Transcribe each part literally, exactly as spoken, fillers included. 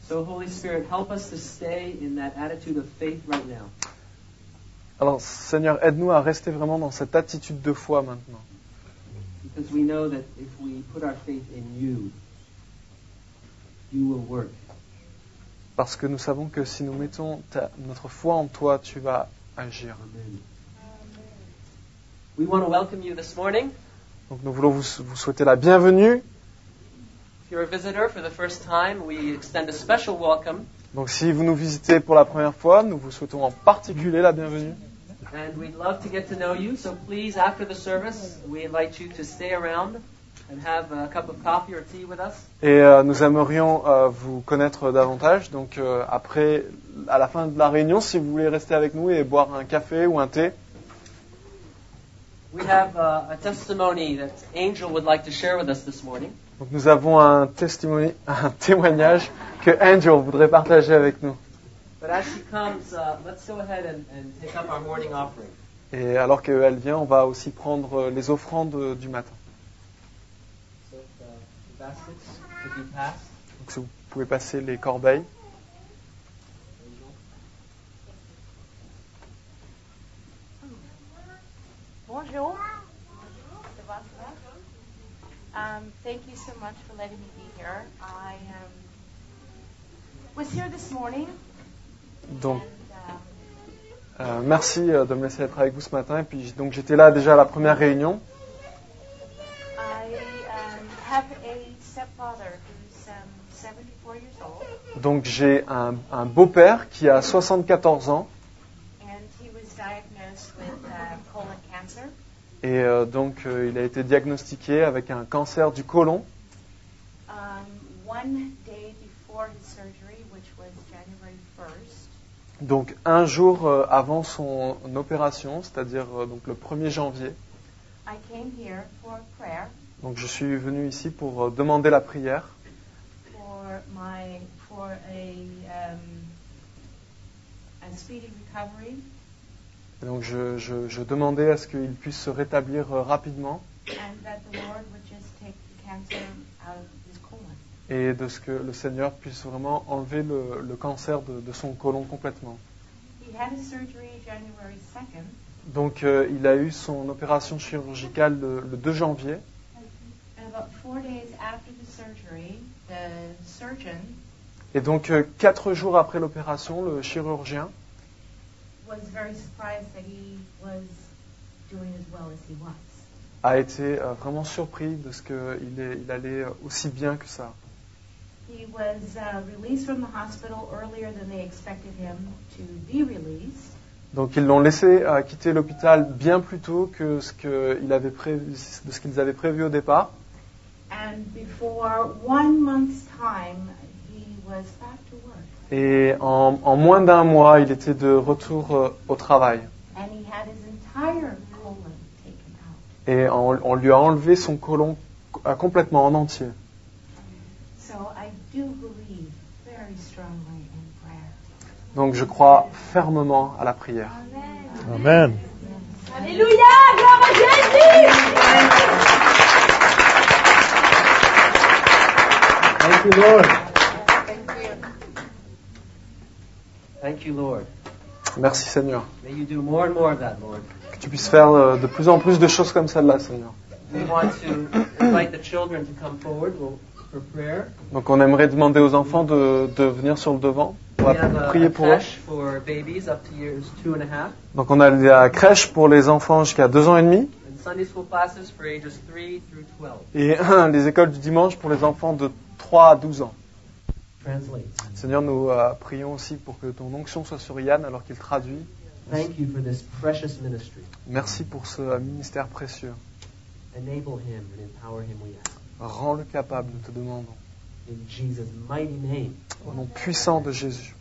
So, Holy Spirit, help us to stay in that attitude of faith right now. Alors, Seigneur, aide-nous à rester vraiment dans cette attitude de foi maintenant. Because we know that if we put our faith in you, you will work. Parce que nous savons que si nous mettons ta, notre foi en toi, tu vas agir. Amen. We want to welcome you this morning. Donc nous voulons vous, vous souhaiter la bienvenue. If you're a visitor for the first time, we extend a special welcome. Donc si vous nous visitez pour la première fois, nous vous souhaitons en particulier la bienvenue. And we'd love to get to know you, so please, after the service, we invite you to stay around and have a cup of coffee or tea with us. Et euh, nous aimerions euh, vous connaître davantage. Donc euh, après, à la fin de la réunion, si vous voulez rester avec nous et boire un café ou un thé. We have uh, a testimony that Angel would like to share with us this morning. Donc nous avons un testimony, un témoignage que Angel voudrait partager avec nous. But as she comes, uh, let's go ahead and, and take up our morning offering. Et alors qu'elle vient, on va aussi prendre les offrandes du matin. So if, uh, the baskets could be passed. Donc si vous pouvez passer les corbeilles. Bonjour. Um, thank you so much for letting me be here. I um, was here this morning. Donc, and, um, euh, merci de me laisser être avec vous ce matin. Et puis, donc, j'étais là déjà à la première réunion. I um, have a stepfather who's um, seventy-four years old. Donc, j'ai un, un beau-père qui a soixante-quatorze ans. And he was diagnosed with uh, colon cancer. Et euh, donc, euh, il a été diagnostiqué avec un cancer du côlon. Um, one day before his surgery, which was January first. Donc, un jour euh, avant son opération, c'est-à-dire euh, donc le premier janvier. I came here for prayer. Donc, je suis venu ici pour euh, demander la prière. For my for a um, a speedy recovery. Et donc, je, je, je demandais à ce qu'il puisse se rétablir euh, rapidement. And that the Lord would just take the cancer out of his colon. Et de ce que le Seigneur puisse vraiment enlever le, le cancer de, de son côlon complètement. He had his surgery January second. Donc, euh, il a eu son opération chirurgicale le, le deux janvier. And about four days after the surgery, the surgeon Et donc, euh, quatre jours après l'opération, le chirurgien was very surprised that he was doing as well as he was. a été euh, vraiment surpris de ce qu'il est, il allait aussi bien que ça. He was uh, released from the hospital earlier than they expected him to be released. Donc, ils l'ont laissé euh, quitter l'hôpital bien plus tôt que ce qu'il avait prévu, de ce qu'ils avaient prévu au départ. And before one month's time, he was back to work. Et en, en moins d'un mois, il était de retour euh, au travail. And he had his entire colon taken out. Et on, on lui a enlevé son côlon euh, complètement en entier. So I do believe very strongly in prayer. Donc je crois fermement à la prière. Amen. Alléluia, gloire à Jésus. Thank you, Lord. Thank you. Thank you, Lord. Merci Seigneur. May you do more and more of that, Lord. Que tu puisses faire euh, de plus en plus de choses comme celle-là, Seigneur. We want to invite the children to come forward for prayer. Donc on aimerait demander aux enfants de, de venir sur le devant. On We va have a, prier a pour eux. creche for babies up to years two and a half, Donc on a la crèche pour les enfants jusqu'à deux ans et demi. and Sunday school classes for ages three through twelve. Et les écoles du dimanche pour les enfants de trois à douze ans. Translate. Seigneur, nous euh, prions aussi pour que ton onction soit sur Yann alors qu'il traduit. Thank you for this precious ministry. Merci pour ce euh, ministère précieux. Enable him and empower him, we ask. Rends-le capable, nous te demandons. In Jesus' mighty name. Au nom puissant de Jésus.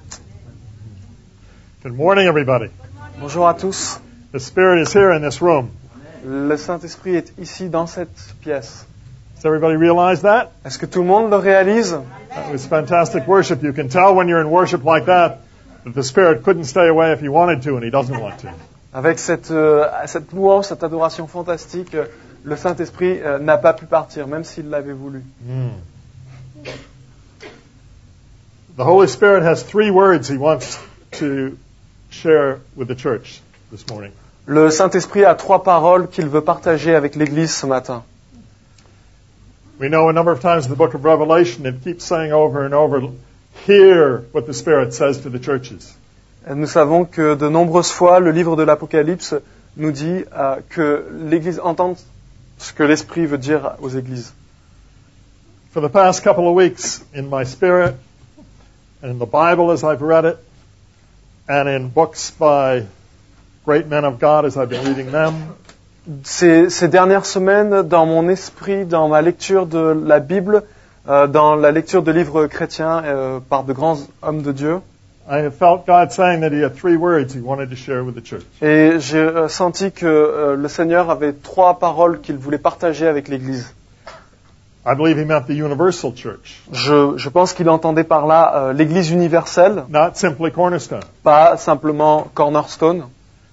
Good morning, everybody. Bonjour à tous. The Spirit is here in this room. Le Saint-Esprit est ici dans cette pièce. Does everybody realize that? Est-ce que tout le monde le réalise? That was fantastic worship. You can tell when you're in worship like that that the Spirit couldn't stay away if he wanted to, and he doesn't want to. Avec cette, euh, cette louange, cette adoration fantastique, euh, le Saint-Esprit euh, n'a pas pu partir, même s'il l'avait voulu. Mm. The Holy Spirit has three words He wants to share with the church this morning. Le Saint-Esprit a trois paroles qu'il veut partager avec l'Église ce matin. We know a number of times in the book of Revelation it keeps saying over and over, hear what the Spirit says to the churches. Et nous savons que de nombreuses fois, le livre de l'Apocalypse nous dit euh, que l'Église entende ce que l'Esprit veut dire aux Églises. For the past couple of weeks, in my spirit, and in the Bible as I've read it, and in books by great men of God as I've been reading them, Ces, ces dernières semaines, dans mon esprit, dans ma lecture de la Bible, euh, dans la lecture de livres chrétiens euh, par de grands hommes de Dieu, I have felt God saying that He had three words He wanted to share with the church. et j'ai euh, senti que euh, le Seigneur avait trois paroles qu'il voulait partager avec l'Église. I believe He meant the universal church, Je, je pense qu'il entendait par là euh, l'Église universelle, not simply Cornerstone. pas simplement Cornerstone.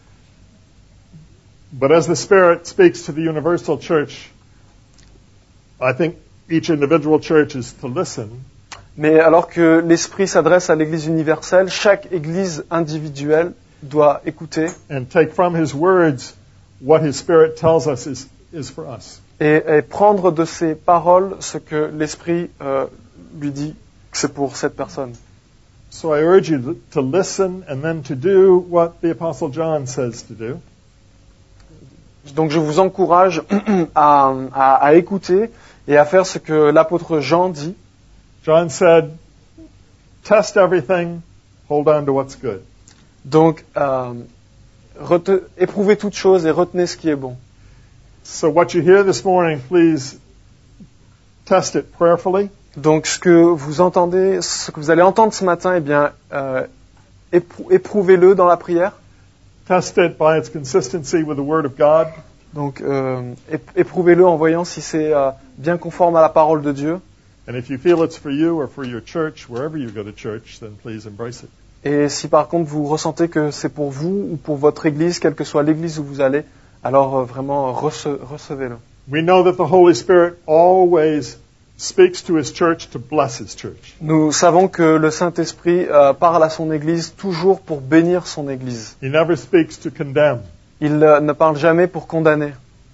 But as the Spirit speaks to the universal church, I think each individual church is to listen. Mais alors que l'Esprit s'adresse à l'Église universelle, chaque Église individuelle doit écouter And take from His words what His Spirit tells us is, is for us. et, et prendre de ses paroles ce que l'Esprit euh, lui dit que c'est pour cette personne. So I urge you to listen and then to do what the Apostle John says to do. Donc je vous encourage à, à, à écouter et à faire ce que l'apôtre Jean dit. John said, test everything, hold on to what's good. Donc euh, rete- éprouvez toutes choses et retenez ce qui est bon. So what you hear this morning, please test it prayerfully. Donc ce que vous entendez, ce que vous allez entendre ce matin, eh bien euh, éprou- éprouvez-le dans la prière. Test it by its consistency with the Word of God. Donc euh, ép- éprouvez-le en voyant si c'est euh, bien conforme à la parole de Dieu. And if you feel it's for you or for your church, wherever you go to church, then please embrace it. Et si par contre vous ressentez que c'est pour vous ou pour votre église, quelle que soit l'église où vous allez, alors euh, vraiment rece- recevez-le. We know that the Holy Spirit always speaks to His church to bless His church. Nous savons que le Saint-Esprit euh, parle à son église toujours pour bénir son église. He never speaks to condemn. Il euh, ne parle jamais pour condamner.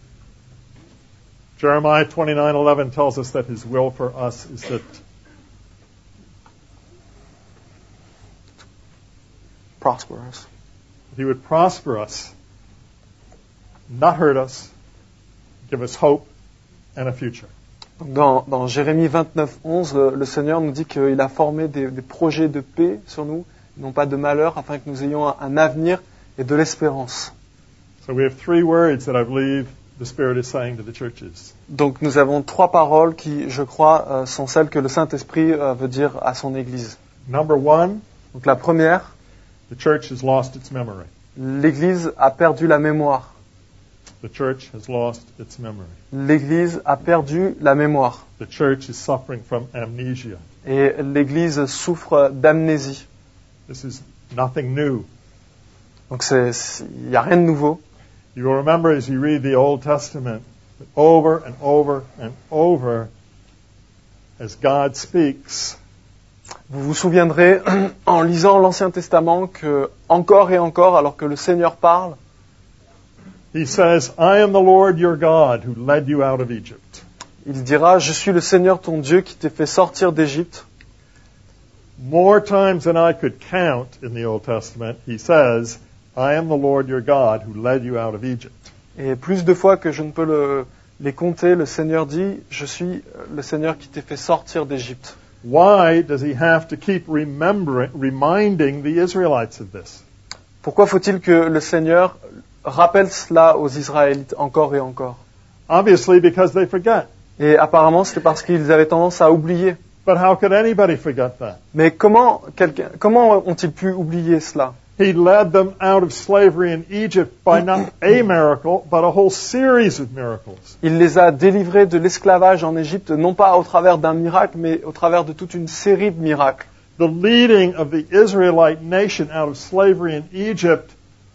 Jeremiah twenty-nine eleven tells us that His will for us is that Prosper us. He would prosper us, not hurt us, give us hope and a future. Donc dans, dans Jérémie vingt-neuf onze, le, le Seigneur nous dit qu'il a formé des, des projets de paix sur nous, non pas de malheur, afin que nous ayons un, un avenir et de l'espérance. So we have three words that I believe the Spirit is saying to the churches. Donc nous avons trois paroles qui, je crois, euh, sont celles que le Saint-Esprit euh, veut dire à son Église. Number one, Donc la première, the church has lost its memory. l'Église a perdu la mémoire. The church has lost its memory. L'Église a perdu la mémoire. The church is suffering from amnesia. Et l'Église souffre d'amnésie. This is nothing new. Donc il n'y a rien de nouveau. You will remember as you read the Old Testament, that over and over and over, as God speaks, Vous vous souviendrez, en lisant l'Ancien Testament, que encore et encore, alors que le Seigneur parle, He says, I am the Lord your God who led you out of Egypt. il dira, je suis le Seigneur ton Dieu qui t'ai fait sortir d'Égypte. More times than I could count in the Old Testament, He says, I am the Lord your God who led you out of Egypt. Et plus de fois que je ne peux le- les compter, le Seigneur dit, je suis le Seigneur qui t'ai fait sortir d'Égypte. Why does He have to keep remembering, reminding the Israelites of this? Pourquoi faut-il que le Seigneur rappelle cela aux Israélites encore et encore? Obviously because they forget. Et apparemment, c'était parce qu'ils avaient tendance à oublier. But how could anybody forget that? Mais comment, quelqu'un, comment ont-ils pu oublier cela? He led them out of slavery in Egypt by not a miracle, but a whole series of miracles. Il les a délivrés de l'esclavage en Égypte, non pas au travers d'un miracle, mais au travers de toute une série de miracles. The leading of the Israelite nation out of slavery in Egypt,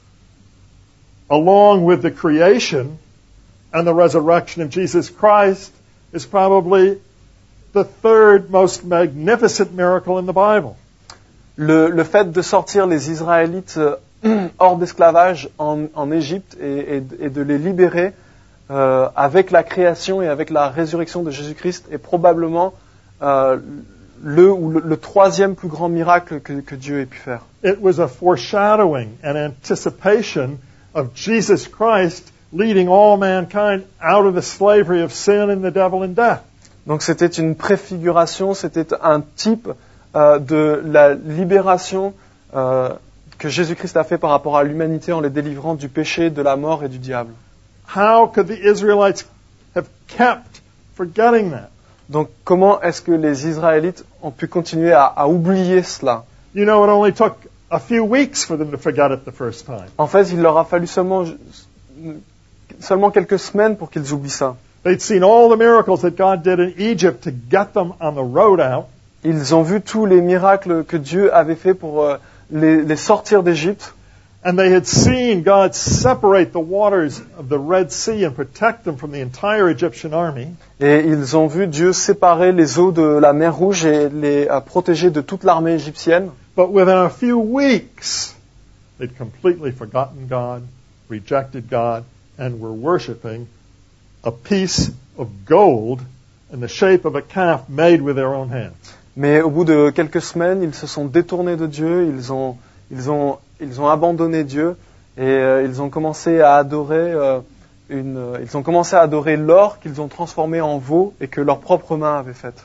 along with the creation and the resurrection of Jesus Christ, is probably the third most magnificent miracle in the Bible. Le, le fait de sortir les Israélites euh, hors d'esclavage en, en Égypte et, et, et de les libérer euh, avec la création et avec la résurrection de Jésus-Christ est probablement euh, le, ou le, le troisième plus grand miracle que, que Dieu ait pu faire. It was a foreshadowing and anticipation of Jesus Christ leading all mankind out of the slavery of sin and the devil and death. Donc c'était une préfiguration, c'était un type euh, de la libération euh, que Jésus-Christ a fait par rapport à l'humanité en les délivrant du péché, de la mort et du diable. How could the Israelites have kept forgetting that? Donc comment est-ce que les Israélites ont pu continuer à, à oublier cela? You know, it only took a few weeks for them to forget it the first time. En fait, il leur a fallu seulement, seulement quelques semaines pour qu'ils oublient ça. They'd seen all the miracles that God did in Egypt to get them on the road out. Ils ont vu tous les miracles que Dieu avait fait pour euh, les, les sortir d'Égypte. And they had seen God separate the waters of the Red Sea and protect them from the entire Egyptian army. Et ils ont vu Dieu séparer les eaux de la mer Rouge et les euh, protéger de toute l'armée égyptienne. But within a few weeks, they'd completely forgotten God, rejected God, and were worshiping a piece of gold in the shape of a calf made with their own hands. Mais au bout de quelques semaines, ils se sont détournés de Dieu, ils ont, ils ont, ils ont abandonné Dieu et euh, ils ont commencé à adorer euh, une, euh, ils ont commencé à adorer l'or qu'ils ont transformé en veau et que leurs propres mains avaient fait.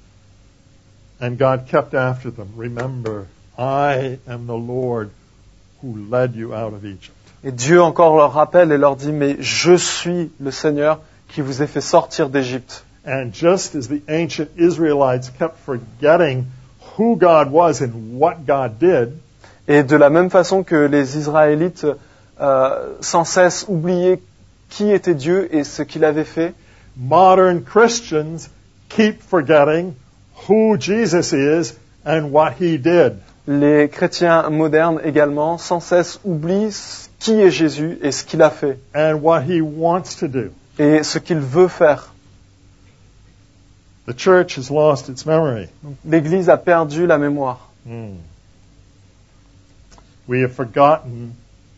And God kept after them. Remember, I am the Lord who led you out of Egypt. Et Dieu encore leur rappelle et leur dit, mais je suis le Seigneur qui vous ai fait sortir d'Égypte. And just as the ancient Israelites kept forgetting who God was and what God did, Et de la même façon que les Israélites euh, sans cesse oubliaient qui était Dieu et ce qu'il avait fait, modern Christians keep forgetting who Jesus is and what he did. les chrétiens modernes également sans cesse oublient qui est Jésus et ce qu'il a fait And what he wants to do. et ce qu'il veut faire. The church has lost its memory. L'Église a perdu la mémoire. Mm. We have forgotten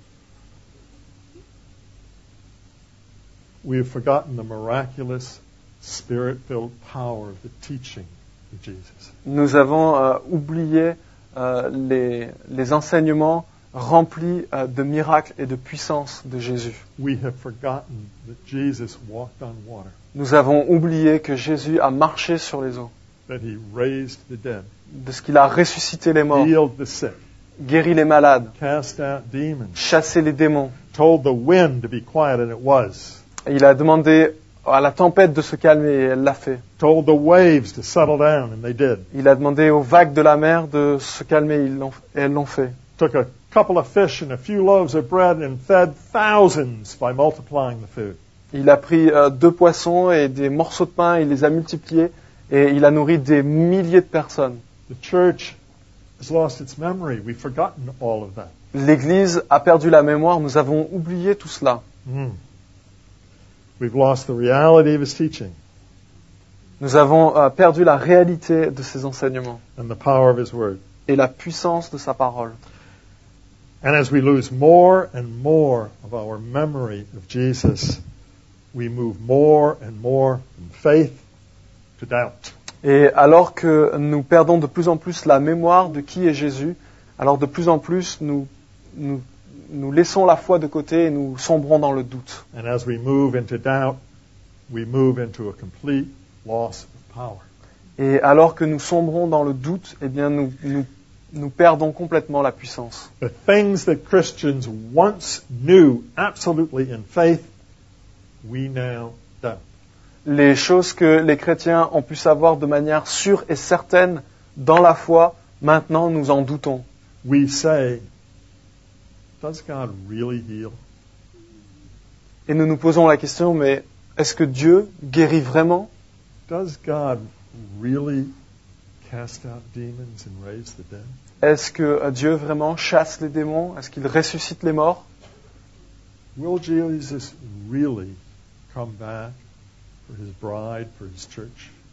we have forgotten the miraculous spirit-filled power of the teaching of Jesus. Nous avons euh, oublié euh, les, les enseignements remplis euh, de miracles et de puissance de Jésus. We have forgotten that Jesus walked on water, Nous avons oublié que Jésus a marché sur les eaux, that he raised the dead, de ce qu'il a ressuscité les morts, healed the sick, guéri les malades, cast out demons, chassé les démons. told the wind to be quiet, and it was. Et il a demandé à la tempête de se calmer et elle l'a fait. Told the waves to settle down, and they did. Il a demandé aux vagues de la mer de se calmer ils l'ont- et elles l'ont fait. Took a couple of fish and a few loaves of bread and fed thousands by multiplying the food. Il a pris euh, deux poissons et des morceaux de pain, il les a multipliés et il a nourri des milliers de personnes. The church has lost its memory. We've forgotten all of that. L'Église a perdu la mémoire, nous avons oublié tout cela. Mm. We've lost the reality of his teaching Nous avons euh, perdu la réalité de ses enseignements and the power of his word. et la puissance de sa parole. And as we lose more and more of our memory of Jesus, we move more and more from faith to doubt. Et alors que nous perdons de plus en plus la mémoire de qui est Jésus, alors de plus en plus nous, nous, nous laissons la foi de côté et nous sombrons dans le doute. And as we move into doubt, we move into a complete loss of power. Et alors que nous sombrons dans le doute, eh bien nous, nous, nous perdons complètement la puissance. The things that Christians once knew absolutely in faith, we now doubt. Les choses que les chrétiens ont pu savoir de manière sûre et certaine dans la foi, maintenant nous en doutons. We say, does God really heal? Et nous nous posons la question, mais est-ce que Dieu guérit vraiment? Does God really cast out demons and raise the dead? Est-ce que Dieu vraiment chasse les démons? Est-ce qu'il ressuscite les morts? Will Jesus really come back for his bride, for his church?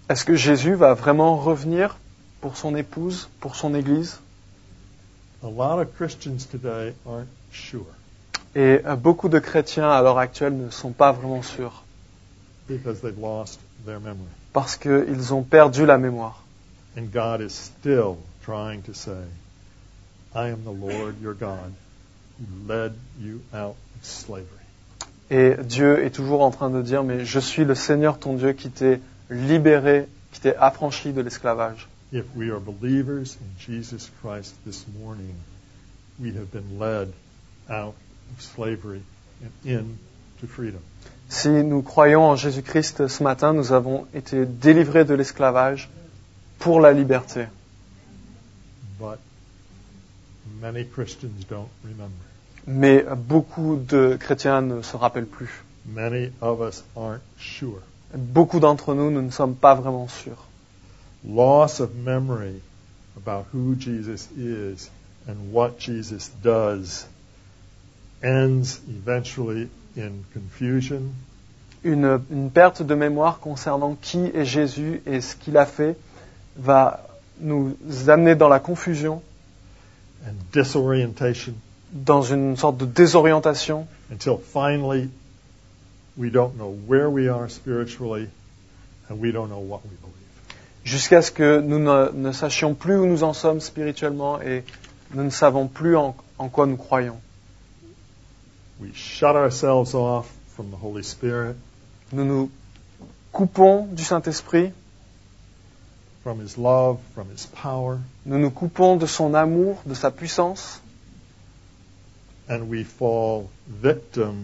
Est-ce que Jésus va vraiment revenir pour son épouse, pour son Église? A lot of Christians today aren't sure Et euh, beaucoup de chrétiens à l'heure actuelle ne sont pas vraiment sûrs because they've lost their memory. parce qu'ils ont perdu la mémoire. And God is still trying to say, I am the Lord your God who led you out of slavery. Et Dieu est toujours en train de dire, mais je suis le Seigneur ton Dieu qui t'est libéré, qui t'est affranchi de l'esclavage. If we are believers in Jesus Christ this morning, we have been led out of slavery and into freedom. Si nous croyons en Jésus-Christ ce matin, nous avons été délivrés de l'esclavage pour la liberté. But many Christians don't remember. Mais beaucoup de chrétiens ne se rappellent plus. Many of us aren't sure. Beaucoup d'entre nous, nous ne sommes pas vraiment sûrs. Loss of memory about who Jesus is and what Jesus does ends eventually in confusion, Une, une perte de mémoire concernant qui est Jésus et ce qu'il a fait va nous amener dans la confusion, and disorientation, dans une sorte de désorientation, until finally we don't know where we are spiritually and we don't know what we believe. jusqu'à ce que nous ne, ne sachions plus où nous en sommes spirituellement et nous ne savons plus en, en quoi nous croyons. We shut ourselves off from the Holy Spirit, Nous nous coupons du Saint-Esprit, from His love, from His power, nous nous coupons de son amour, de sa puissance, and we fall victim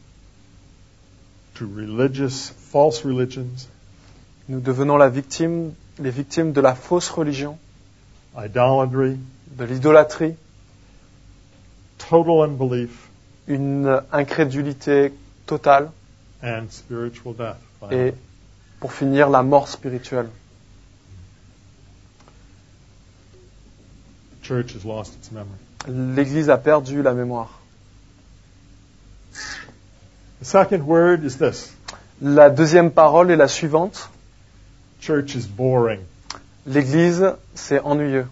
to religious, false religions, nous devenons la victime, les victimes de la fausse religion, idolatry, de l'idolâtrie, total unbelief, une incrédulité totale and spiritual death. et, Finally. pour finir, la mort spirituelle. The church has lost its memory. L'Église a perdu la mémoire. The second word is this. La deuxième parole est la suivante. Church is boring. L'Église, c'est ennuyeux.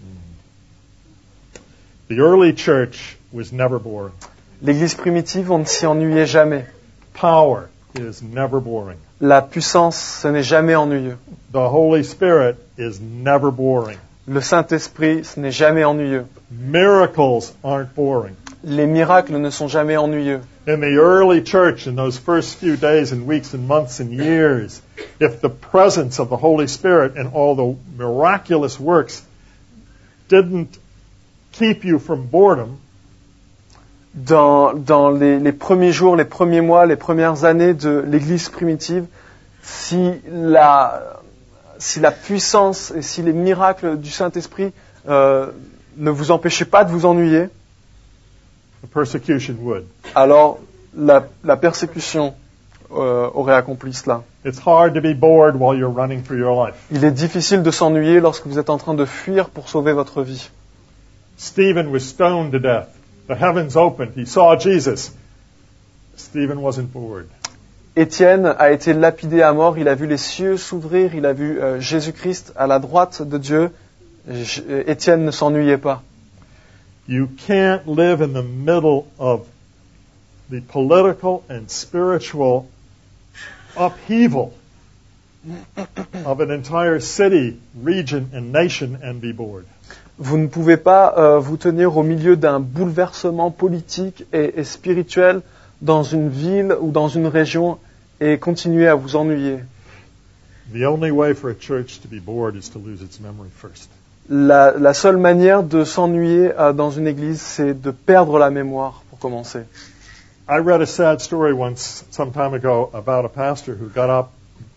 The early church was never boring. L'Église primitive, on ne s'y ennuyait jamais. Power is never boring. La puissance, ce n'est jamais ennuyeux. The Holy Spirit is never boring. Le Saint-Esprit, ce n'est jamais ennuyeux. Miracles aren't boring. Les miracles ne sont jamais ennuyeux. In the early church, in those first few days and weeks and months and years, if the presence of the Holy Spirit and all the miraculous works didn't keep you from boredom, Dans, dans les, les premiers jours, les premiers mois, les premières années de l'Église primitive, si la, si la puissance et si les miracles du Saint-Esprit euh, ne vous empêchaient pas de vous ennuyer, the persecution would. alors la, la persécution euh, aurait accompli cela. It's hard to be bored while you're running for your life. Il est difficile de s'ennuyer lorsque vous êtes en train de fuir pour sauver votre vie. Stephen was stoned to death. The heavens opened. He saw Jesus. Stephen wasn't bored. Étienne a été lapidé à mort, il a vu les cieux s'ouvrir, il a vu euh, Jésus-Christ à la droite de Dieu. J- Étienne ne s'ennuyait pas. You can't live in the middle of the political and spiritual upheaval of an entire city, region, and nation and be bored. Vous ne pouvez pas euh, vous tenir au milieu d'un bouleversement politique et, et spirituel dans une ville ou dans une région et continuer à vous ennuyer. The only way for a church to be bored is to lose its memory first. La, la seule manière de s'ennuyer euh, dans une église, c'est de perdre la mémoire, pour commencer. I read a sad story once, some time ago, about a pastor who got up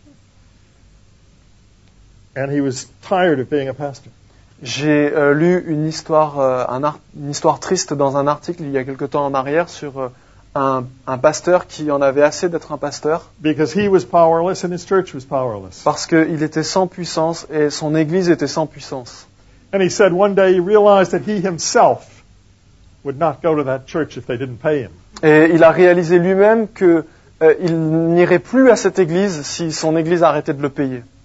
and he was tired of being a pastor. J'ai euh, lu une histoire, euh, un art- une histoire triste dans un article il y a quelque temps en arrière sur euh, un, un pasteur qui en avait assez d'être un pasteur Because he was powerless and his church was powerless. parce qu'il était sans puissance et son église était sans puissance. And he said one day he realized that he himself would not go to that church if they didn't pay him. Et il a réalisé lui-même qu'il euh, n'irait plus à cette église si son église arrêtait de le payer.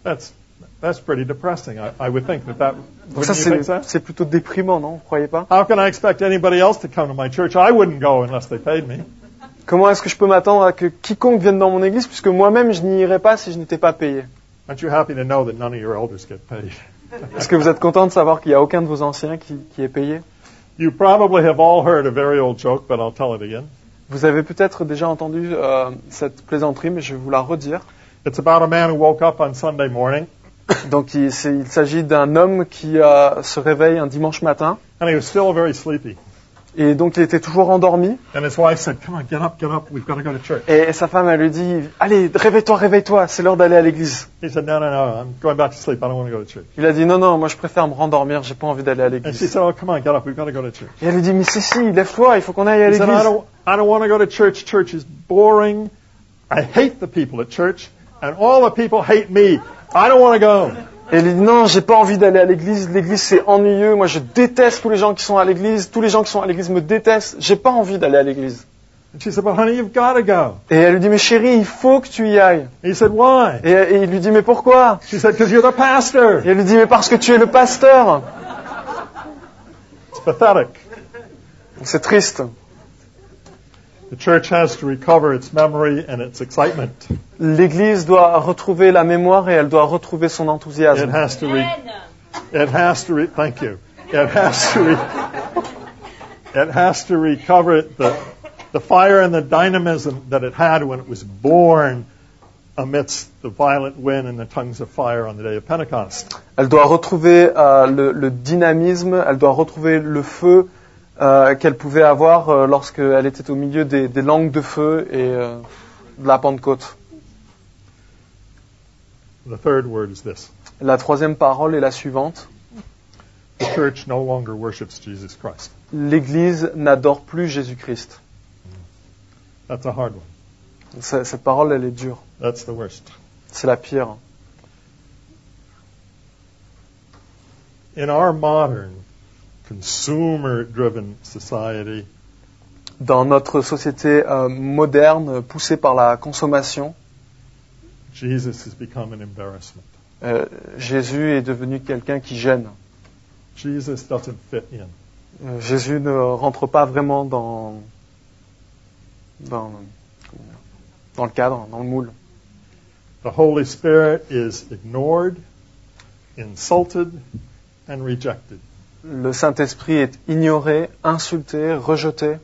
That's that's pretty depressing. I, I would think that that. Donc ça, Wouldn't you think c'est so? c'est plutôt déprimant, non? Vous croyez pas? How can I expect anybody else to come to my church? I wouldn't go unless they paid me. Comment est-ce que je peux m'attendre à que quiconque vienne dans mon église, puisque moi-même, je n'y irais pas si je n'étais pas payé? Aren't you happy to know that none of your elders get paid? Est-ce que vous êtes content de savoir qu'il n'y a aucun de vos anciens qui, qui est payé? You probably have all heard a very old joke, but I'll tell it again. Vous avez peut-être déjà entendu euh, cette plaisanterie, mais je vais vous la redire. It's about a man who woke up on Sunday morning, Donc il, c'est- il s'agit d'un homme qui euh, se réveille un dimanche matin, and he was still very sleepy. et donc il était toujours endormi, And his wife said, "Come on, get up, get up. We've got to go to church." et, et sa femme, elle lui dit, allez, réveille-toi, réveille-toi, c'est l'heure d'aller à l'église. He said, "No, no, no. I'm going back to sleep. I don't want to go to church." Il a dit, non, non, moi je préfère me rendormir, j'ai pas envie d'aller à And she l'église. said, "Oh, come on, get up. We've got to go to church." Et elle lui dit, mais si, si, lève-toi, il faut qu'on aille à He said, "I l'église. don't, I don't want to go to church. Church is boring. I hate the people at church, and all the people hate me. I don't want to go." Et elle lui dit, non, j'ai pas envie d'aller à l'église, l'église c'est ennuyeux, moi je déteste tous les gens qui sont à l'église, tous les gens qui sont à l'église me détestent, j'ai pas envie d'aller à l'église. And she said, "But honey, you've got to go." Et elle lui dit, mais chérie, il faut que tu y ailles. And he said, "Why?" Et, et il lui dit, mais pourquoi? She said, "Because you're the pastor." Et elle lui dit, mais parce que tu es le pasteur. It's pathetic. Donc c'est triste. The church has to recover its memory and its excitement. L'église doit retrouver la mémoire et elle doit retrouver son It enthousiasme. has to re- it has to re- thank you. It has to re- it has to recover the the fire and the dynamism that it had when it was born amidst the violent wind and the tongues of fire on the day of Pentecost. Elle doit retrouver euh, le, le dynamisme, elle doit retrouver le feu euh, qu'elle pouvait avoir euh, lorsqu'elle était au milieu des, des langues de feu et euh, de la Pentecôte. The third word is this. La troisième parole est la suivante. The church no longer worships Jesus Christ. L'Église n'adore plus Jésus-Christ. That's a hard one. C'est- Cette parole, elle est dure. That's the worst. C'est la pire. In our modern consumer-driven society, Dans notre société euh, moderne, poussée par la consommation, Jesus has become an embarrassment. euh, Jésus est devenu quelqu'un qui gêne. Jesus doesn't fit in. Euh, Jésus ne rentre pas vraiment dans, dans, comment dire, dans le cadre, dans le moule. The Holy Spirit is ignored, insulted, and rejected. Le Saint-Esprit est ignoré, insulté, rejeté.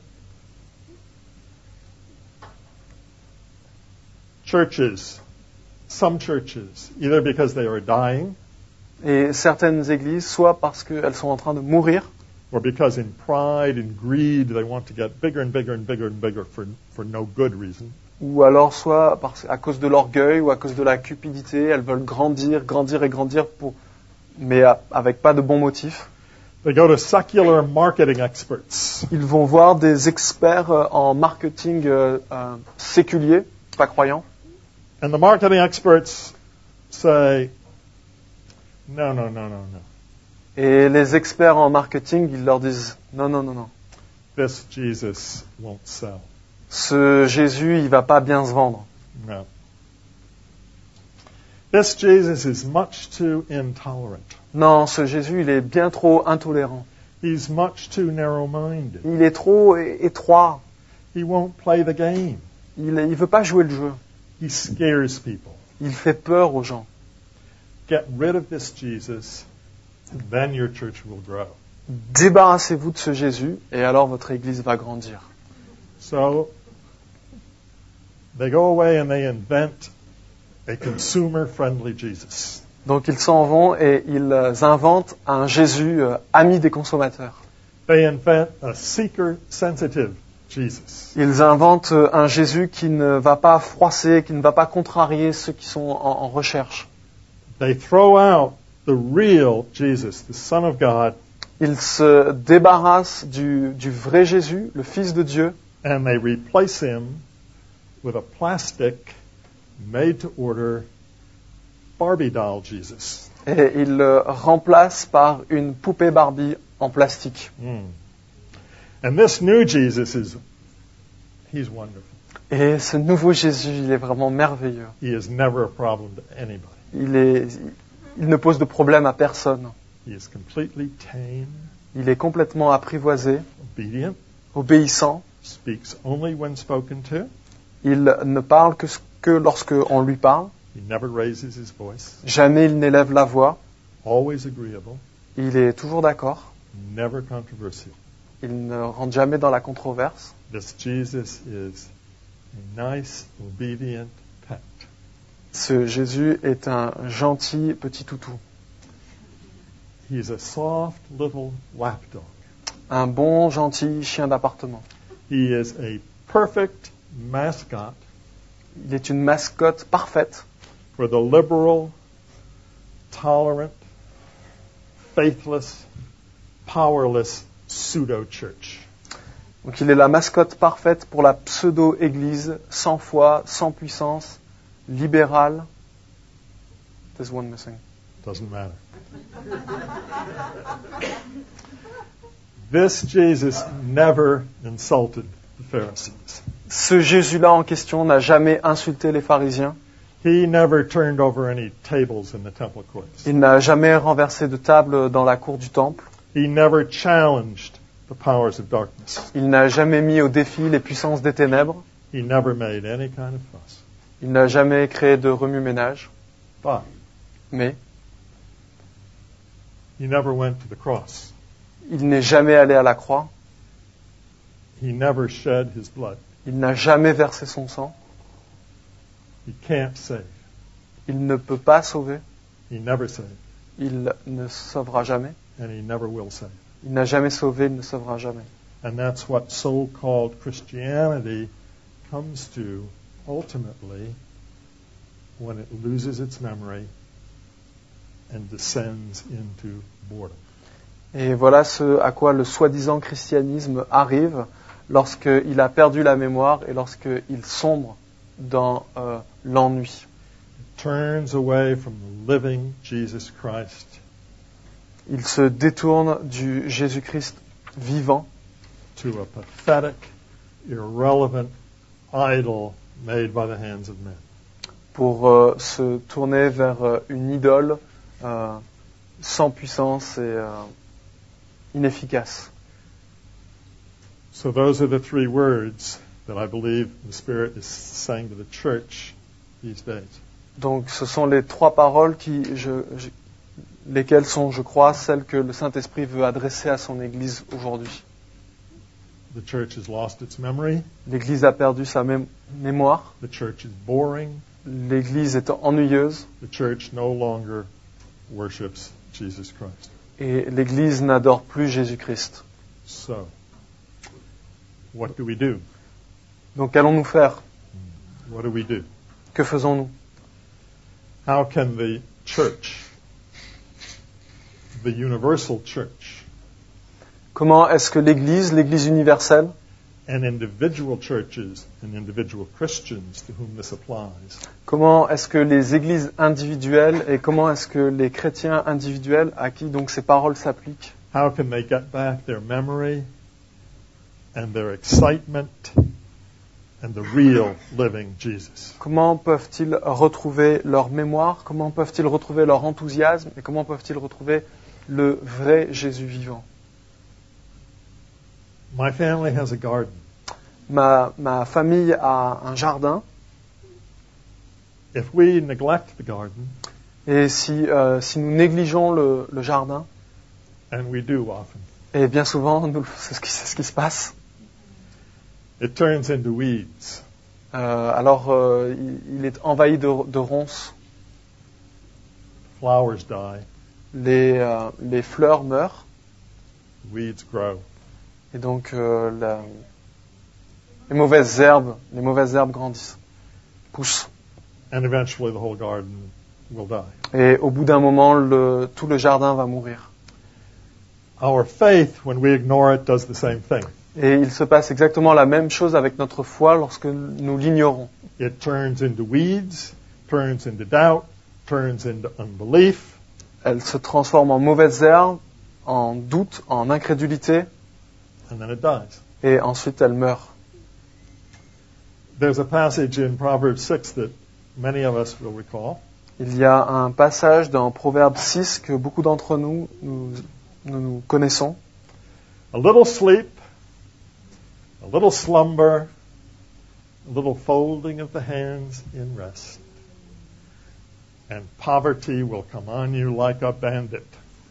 Churches, some churches, either because they are dying Et certaines églises, soit parce qu'elles sont en train de mourir, or because in pride and greed they want to get bigger and bigger and bigger and bigger for, for no good reason, ou alors soit parce, à cause de l'orgueil ou à cause de la cupidité, elles veulent grandir, grandir et grandir, pour, mais à- avec pas de bons motifs. they go to secular marketing experts. Ils vont voir des experts euh, en marketing euh, euh, séculier, pas croyants, And the marketing experts say, no, no, no, no, no. et les experts en marketing, ils leur disent non, non, non, non. This Jesus won't sell. Ce Jésus, il va pas bien se vendre. No. This Jesus is much too intolerant. Non, ce Jésus, il est bien trop intolérant. He's much too narrow-minded. Il est trop é- étroit. He won't play the game. Il ne veut pas jouer le jeu. He scares people. Il fait peur aux gens. Get rid of this Jesus, and then your church will grow. Débarrassez-vous de ce Jésus et alors votre église va grandir. So they go away and they invent a consumer-friendly Jesus. Donc ils s'en vont et ils euh, inventent un Jésus euh, ami des consommateurs. They invent a seeker-sensitive Jesus. Ils inventent euh, un Jésus qui ne va pas froisser, qui ne va pas contrarier ceux qui sont en, en recherche. They throw out the real Jesus, the Son of God, Ils se débarrassent du, du vrai Jésus, le Fils de Dieu, and they replace him with a plastic, made-to-order Barbie doll Jesus. et ils le remplacent par une poupée Barbie en plastique. Mm. And this new Jesus is, he's wonderful. Et ce nouveau Jésus, il est vraiment merveilleux. He is never a problem to anybody. il, est, il ne pose de problème à personne. He is completely tame, Il est complètement apprivoisé, obedient, obéissant. speaks only when spoken to. Il ne parle que, que lorsque on lui parle. He never raises his voice. Jamais il n'élève la voix. Always agreeable, Il est toujours d'accord. never controversial. Il ne rentre jamais dans la controverse. This Jesus is a nice, obedient pet. Ce Jésus est un gentil petit toutou. He is a soft little lapdog. Un bon, gentil chien d'appartement. He is a perfect mascot Il est une mascotte parfaite for the liberal, tolerant, faithless, powerless pseudo-church. Donc il est la mascotte parfaite pour la pseudo-église, sans foi, sans puissance, libérale. There's one missing. Doesn't matter. This Jesus never insulted the Pharisees. Ce Jésus-là en question n'a jamais insulté les pharisiens. He never turned over any tables in the temple courts. Il n'a jamais renversé de table dans la cour du temple. He never challenged the powers of darkness. Il n'a jamais mis au défi les puissances des ténèbres. He never made any kind of fuss. Il n'a jamais créé de remue-ménage. But Mais he never went to the cross. il n'est jamais allé à la croix. He never shed his blood. Il n'a jamais versé son sang. He can't save. Il ne peut pas sauver. He never saved. Il ne sauvera jamais. And he never will save. Il n'a jamais sauvé, il ne sauvera jamais. And that's what so-called Christianity comes to ultimately when it loses its memory and descends into boredom. Et voilà ce à quoi le soi-disant christianisme arrive lorsqu'il a perdu la mémoire et lorsqu'il sombre dans euh, l'ennui. It turns away from the living Jesus Christ Il se détourne du Jésus-Christ vivant to a pathetic, irrelevant idol made by the hands of men. pour euh, se tourner vers euh, une idole euh, sans puissance et euh, inefficace. So those are the three words that I believe the Spirit is saying to the church these days. Donc ce sont les trois paroles qui, je, je- lesquelles sont, je crois, celles que le Saint-Esprit veut adresser à son Église aujourd'hui. The church has lost its memory. L'Église a perdu sa mé- mémoire. The church is boring. L'Église est ennuyeuse. The church no longer worships Jesus Christ. Et l'Église n'adore plus Jésus-Christ. So, what do we do? Donc qu'allons-nous faire? What do we do? Que faisons-nous? How can the church, the universal church, Comment est-ce que l'Église, l'Église universelle, and individual churches and individual Christians to whom this applies, comment est-ce que les églises individuelles et comment est-ce que les chrétiens individuels à qui donc ces paroles s'appliquent, how can they get back their memory and their excitement and the real living Jesus? comment peuvent-ils retrouver leur mémoire, comment peuvent-ils retrouver leur enthousiasme et comment peuvent-ils retrouver le vrai Jésus vivant? My family has a garden. Ma, ma famille a un jardin If we neglect the garden, et si, euh, si nous négligeons le, le jardin, and we do often, et bien souvent nous, c'est, ce qui, c'est ce qui se passe, it turns into weeds. euh, alors euh, il, il est envahi de, de ronces, Flowers die, les, euh, les fleurs meurent weeds grow. et donc euh, la- les mauvaises herbes, les mauvaises herbes grandissent, poussent. And eventually the whole garden will die. Et au bout d'un moment, le, tout le jardin va mourir. Our faith, when we ignore it, does the same thing. Et il se passe exactement la même chose avec notre foi lorsque nous l'ignorons. It turns into weeds, turns into doubt, turns into unbelief, Elle se transforme en mauvaises herbes, en doute, en incrédulité, and then it dies. et ensuite elle meurt. There's a passage in Proverbs six that many of us will recall. Il y a un passage dans Proverbe six que beaucoup d'entre nous, nous, nous, nous connaissons. A little sleep, a little slumber, a little folding of the hands in rest, and poverty will come on you like a bandit.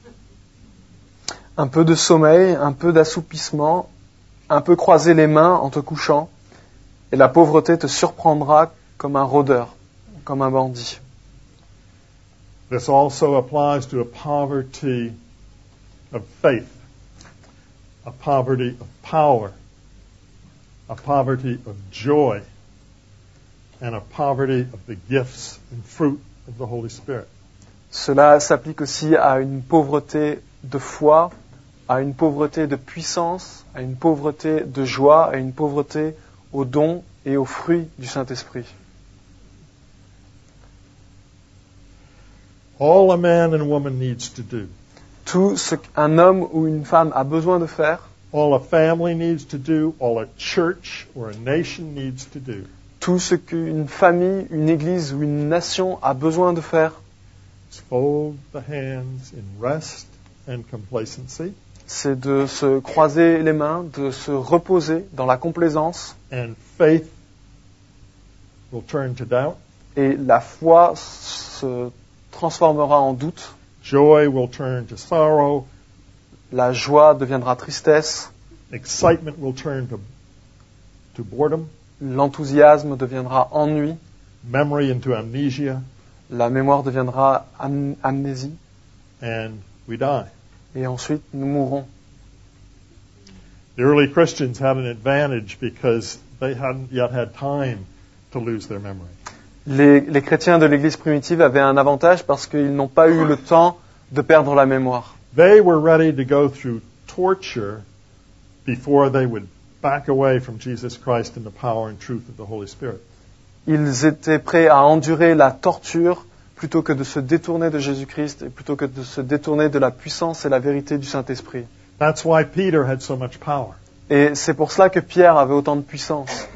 Un peu de sommeil, un peu d'assoupissement, un peu croiser les mains en te couchant, et la pauvreté te surprendra comme un rôdeur, comme un bandit. This also applies to a poverty of faith, a poverty of power, a poverty of joy, and a poverty of the gifts and fruit of the Holy Spirit. Cela s'applique aussi à une pauvreté de foi, à une pauvreté de puissance, à une pauvreté de joie, à une pauvreté aux dons et aux fruits du Saint-Esprit. All a man and woman needs to do, Tout ce qu'un homme ou une femme a besoin de faire, all a family needs to do, all a church or a nation needs to do, tout ce qu'une famille, une église ou une nation a besoin de faire, is fold the hands in rest and complacency, c'est de se croiser les mains, de se reposer dans la complaisance, and faith will turn to doubt, et la foi se transformera en doute, joy will turn to sorrow, la joie deviendra tristesse, excitement will turn to, to boredom, l'enthousiasme deviendra ennui, memory into amnesia, la mémoire deviendra am- amnésie, and we die. et ensuite nous mourrons. The early Christians had an advantage because they hadn't yet had time to lose their memory. Les, les chrétiens de l'Église primitive avaient un avantage parce qu'ils n'ont pas eu le temps de perdre la mémoire. They were ready to go through torture before they would back away from Jesus Christ in the power and truth of the Holy Spirit. Ils étaient prêts à endurer la torture plutôt que de se détourner de Jésus-Christ et plutôt que de se détourner de la puissance et la vérité du Saint-Esprit. That's why Peter had so much power. Et c'est pour cela que Pierre avait autant de puissance.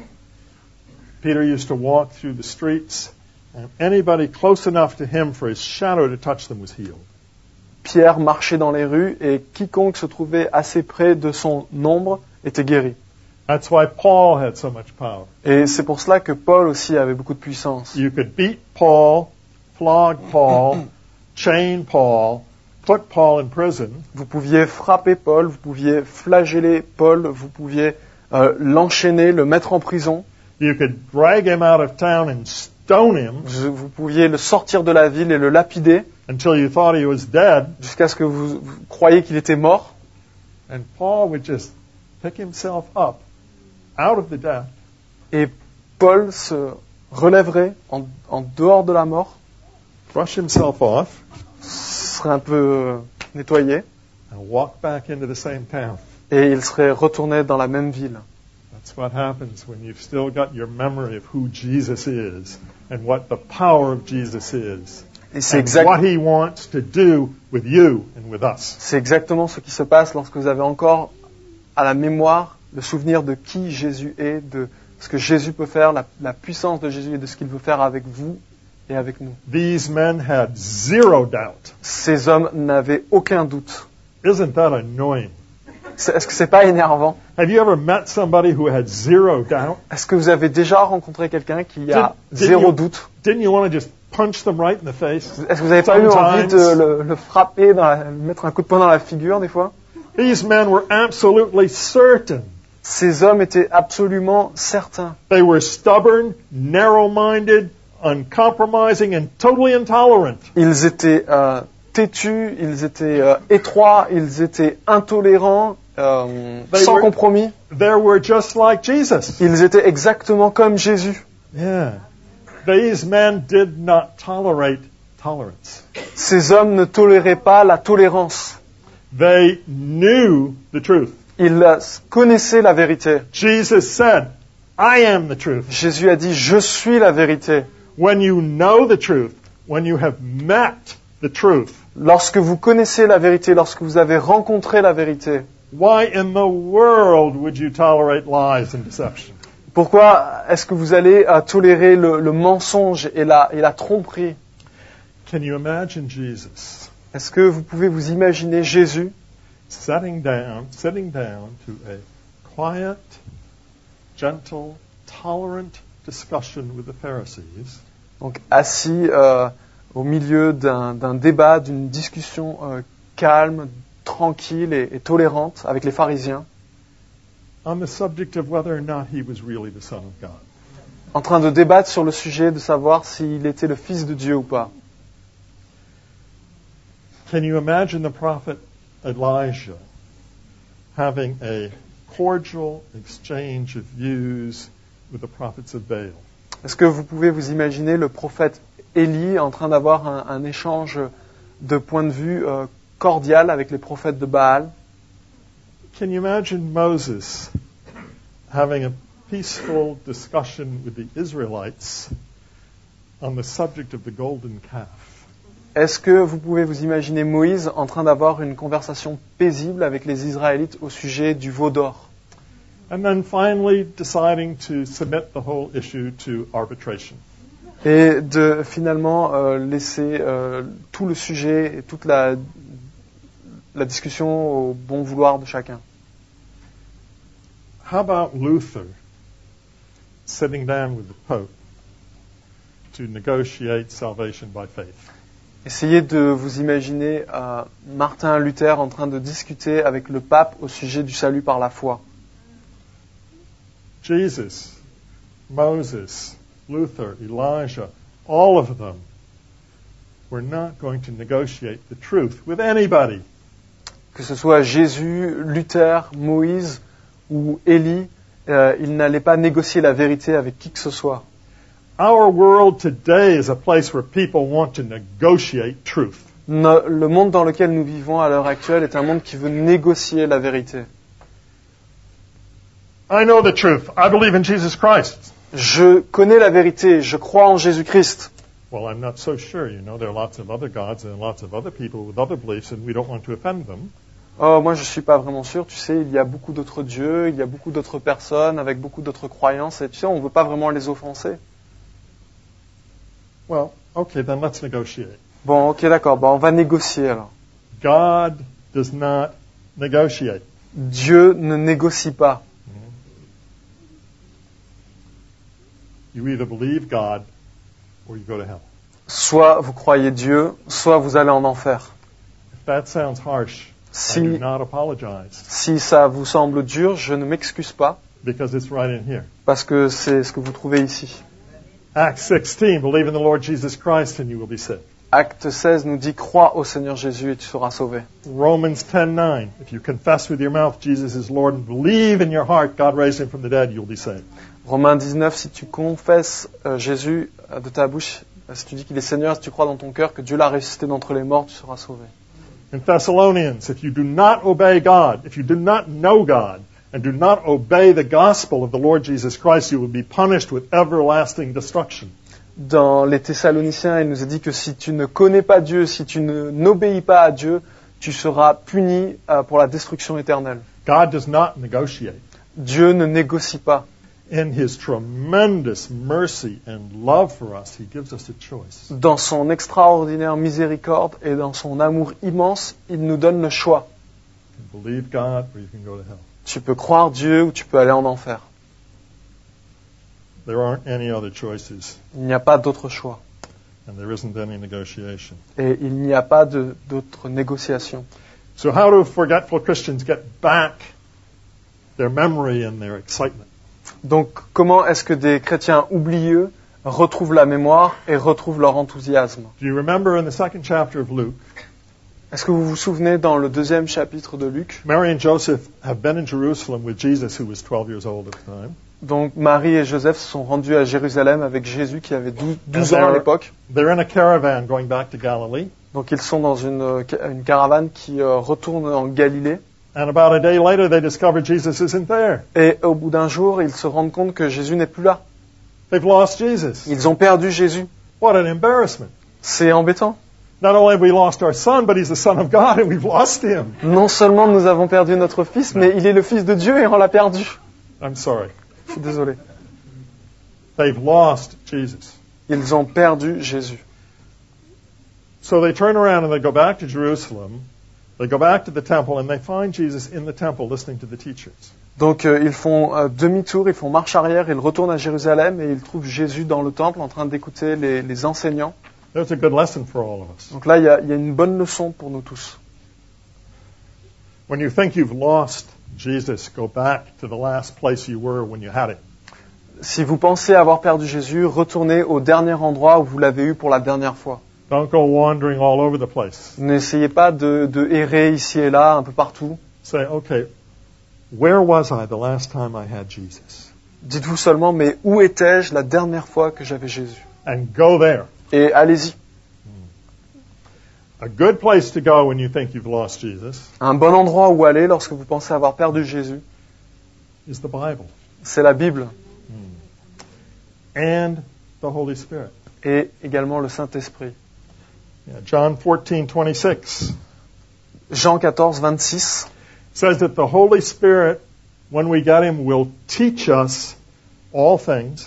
Peter used to walk through the streets, and anybody close enough to him for his shadow to touch them was healed. Pierre marchait dans les rues et quiconque se trouvait assez près de son ombre était guéri. That's why Paul had so much power. Et c'est pour cela que Paul aussi avait beaucoup de puissance. You could beat Paul, flog Paul, chain Paul, put Paul in prison, Vous pouviez frapper Paul, vous pouviez flageller Paul, vous pouviez euh, l'enchaîner, le mettre en prison, you could drag him out of town and stone him vous, vous pouviez le sortir de la ville et le lapider until you thought he was dead, jusqu'à ce que vous, vous croyiez qu'il était mort. and Paul would just pick himself up out of the death Et Paul se relèverait en, en dehors de la mort, brush himself off, serait un peu euh, nettoyé, and walk back into the same town. et il serait retourné dans la même ville. That's what happens when you've still got your memory of who Jesus is and what the power of Jesus is Et c'est and exact- what he wants to do with you and with us. c'est exactement ce qui se passe lorsque vous avez encore à la mémoire le souvenir de qui Jésus est, de ce que Jésus peut faire, la, la puissance de Jésus et de ce qu'il veut faire avec vous et avec nous. These men had zero doubt. Ces hommes n'avaient aucun doute. Isn't that annoying? C'est- Est-ce que c'est pas énervant? Have you ever met somebody who had zero doubt? Est-ce que vous avez déjà rencontré quelqu'un qui a Did- did zéro you- doute? Didn't you want to just punch them right in the face? Est-ce que vous n'avez pas eu envie de Sometimes. le, le frapper, dans la- mettre un coup de poing dans la figure des fois? These men were absolutely certain. Ces hommes étaient absolument certains. They were stubborn, narrow-minded, uncompromising, and totally intolerant. Ils étaient euh, têtus, ils étaient euh, étroits, ils étaient intolérants, euh, They sans were- compromis. They were just like Jesus. Ils étaient exactement comme Jésus. Yeah. These men did not tolerate tolerance. Ces hommes ne toléraient pas la tolérance. They knew the truth. Ils euh, connaissaient la vérité. Jesus said, I am the truth. Jésus a dit, je suis la vérité. When you know the truth, when you have met the truth, Lorsque vous connaissez la vérité, lorsque vous avez rencontré la vérité, why in the world would you tolerate lies and deception? pourquoi est-ce que vous allez euh, tolérer le, le mensonge et la, et la tromperie? Can you imagine Jesus Est-ce que vous pouvez vous imaginer Jésus sitting down, sitting down to a quiet, gentle, tolerant discussion with the Pharisees, donc assis euh, au milieu d'un, d'un débat, d'une discussion euh, calme, tranquille et, et tolérante avec les pharisiens, on the subject of whether or not he was really the Son of God? en train de débattre sur le sujet de savoir s'il était le Fils de Dieu ou pas. Can you imagine the prophet Elijah having a cordial exchange of views with the prophets of Baal? Est-ce que vous pouvez vous imaginer le prophète Élie en train d'avoir un, un échange de points de vue euh, cordial avec les prophètes de Baal? Can you imagine Moses having a peaceful discussion with the Israelites on the subject of the golden calf? Est-ce que vous pouvez vous imaginer Moïse en train d'avoir une conversation paisible avec les Israélites au sujet du veau d'or? And then finally deciding to submit the whole issue to arbitration. Et de finalement euh, laisser euh, tout le sujet et toute la, la discussion au bon vouloir de chacun. How about Luther sitting down with the Pope to negotiate salvation by faith? Essayez de vous imaginer euh, Martin Luther en train de discuter avec le pape au sujet du salut par la foi. Jesus, Moses, Luther, Elijah, all of them were not going to negotiate the truth with anybody. Que ce soit Jésus, Luther, Moïse ou Élie, euh, ils n'allaient pas négocier la vérité avec qui que ce soit. Our world today is a place where people want to negotiate truth. No, le monde dans lequel nous vivons à l'heure actuelle est un monde qui veut négocier la vérité. I know the truth. I believe in Jesus Christ. Je connais la vérité, je crois en Jésus-Christ. Well, I'm not so sure. You know, there are lots of other gods and lots of other people with other beliefs, and we don't want to offend them. Oh, moi je suis pas vraiment sûr, tu sais, il y a beaucoup d'autres dieux, il y a beaucoup d'autres personnes avec beaucoup d'autres croyances, et tu sais, on veut pas vraiment les offenser. Well, okay, then let's negotiate. Bon, ok, d'accord, bah, on va négocier alors. God does not negotiate. Dieu ne négocie pas. You either believe God or you go to hell. Soit vous croyez Dieu, soit vous allez en enfer. If that sounds harsh, Si, I do not apologize si ça vous semble dur, je ne m'excuse pas, because it's right in here. parce que c'est ce que vous trouvez ici. Acts sixteen, believe in the Lord Jesus Christ and you will be saved. Acte seize nous dit, crois au Seigneur Jésus et tu seras sauvé. Romans ten nine, if you confess with your mouth Jesus is Lord and believe in your heart God raised him from the dead, you'll be saved. Romains dix-neuf, si tu confesses euh, Jésus euh, de ta bouche, euh, si tu dis qu'il est Seigneur, si tu crois dans ton cœur que Dieu l'a ressuscité d'entre les morts, tu seras sauvé. In Thessalonians, if you do not obey God, if you do not know God, and do not obey the gospel of the Lord Jesus Christ, you will be punished with everlasting destruction. Dans les Thessaloniciens, il nous est dit que si tu ne connais pas Dieu, si tu ne, n'obéis pas à Dieu, tu seras puni euh, pour la destruction éternelle. God does not negotiate. Dieu ne négocie pas. In his tremendous mercy and love for us, he gives us a choice. Dans son extraordinaire miséricorde et dans son amour immense, il nous donne le choix. You can believe God or you can go to hell. Tu peux croire Dieu ou tu peux aller en enfer. There aren't any other choices, Il n'y a pas d'autre choix. and there isn't any negotiation. Et il n'y a pas de, d'autre négociation. So how do forgetful Christians get back their memory and their excitement? Donc, comment est-ce que des chrétiens oublieux retrouvent la mémoire et retrouvent leur enthousiasme? Do you remember in the second chapter of Luke, Est-ce que vous vous souvenez dans le deuxième chapitre de Luc? Mary and Joseph have been in Jerusalem with Jesus, who was twelve years old at the time. Donc, Marie et Joseph se sont rendus à Jérusalem avec Jésus qui avait douze ans à l'époque. They're in a caravan going back to Galilee. Donc, ils sont dans une, une caravane qui euh, retourne en Galilée. And about a day later, they discover Jesus isn't there. Et au bout d'un jour, ils se rendent compte que Jésus n'est plus là. They've lost Jesus. Ils ont perdu Jésus. What an embarrassment. C'est embêtant. Not only have we lost our son, but he's the Son of God, and we've lost him. Non seulement nous avons perdu notre fils, mais il est le fils de Dieu et on l'a perdu. I'm sorry. Je suis désolé. They've lost Jesus. Ils ont perdu Jésus. So they turn around and they go back to Jerusalem. They go back to the temple and they find Jesus in the temple listening to the teachers. Donc euh, ils font euh, demi-tour, ils font marche arrière, ils retournent à Jérusalem et ils trouvent Jésus dans le temple en train d'écouter les, les enseignants. That's a good lesson for all of us. Donc là, il y a, il y a une bonne leçon pour nous tous. When you think you've lost Jesus, go back to the last place you were when you had it. Si vous pensez avoir perdu Jésus, retournez au dernier endroit où vous l'avez eu pour la dernière fois. Don't go wandering all over the place. N'essayez pas de, de errer ici et là, un peu partout. Say, okay, where was I the last time I had Jesus? Dites-vous seulement, mais où étais-je la dernière fois que j'avais Jésus? And go there. Et allez-y. A good place to go when you think you've lost Jesus Un bon endroit où aller lorsque vous pensez avoir perdu Jésus, is the Bible c'est la Bible and the Holy Spirit. et également le Saint-Esprit. Yeah, John fourteen twenty-six Jean quatorze, vingt-six says that the Holy Spirit, when we get Him, will teach us all things.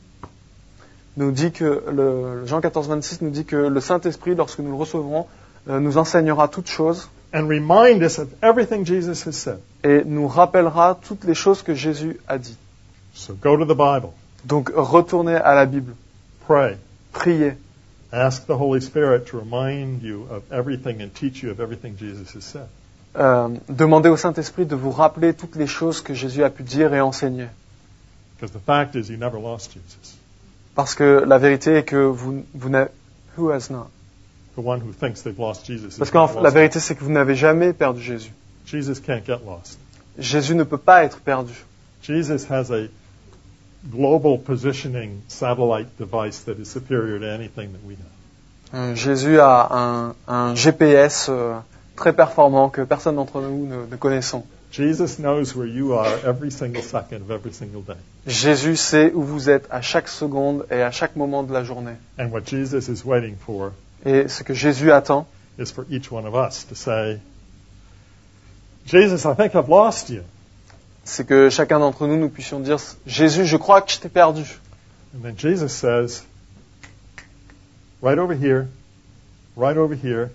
nous dit que le, Jean quatorze, vingt-six nous dit que le Saint-Esprit, lorsque nous le recevrons, euh, nous enseignera toutes choses And remind us of everything Jesus has said. et nous rappellera toutes les choses que Jésus a dit. So go to the Bible, Donc retournez à la Bible, pray, priez, ask the Holy Spirit to remind you of everything and teach you of everything Jesus has said. euh, demandez au Saint-Esprit de vous rappeler toutes les choses que Jésus a pu dire et enseigner. Because the fact is, you never lost Jesus. Parce que la vérité est que vous, vous n'avez... Who has not? The one who thinks they've lost Jesus. has Parce not que lost la him. vérité c'est que vous n'avez jamais perdu Jésus. Jesus can't get lost. Jésus ne peut pas être perdu. Jesus has a global positioning satellite device that is superior to anything that we know. Euh, Jésus a un, un G P S euh, très performant que personne d'entre nous ne, ne connaissons. Jesus knows where you are every single second of every single day. Jésus sait où vous êtes à chaque seconde et à chaque moment de la journée. And what Jesus is waiting for Et ce que Jésus attend, is for each one of us to say, Jesus, I think I've lost you. c'est que chacun d'entre nous, nous puissions dire « Jésus, je crois que je t'ai perdu. And then Jesus says, right over here, right over here,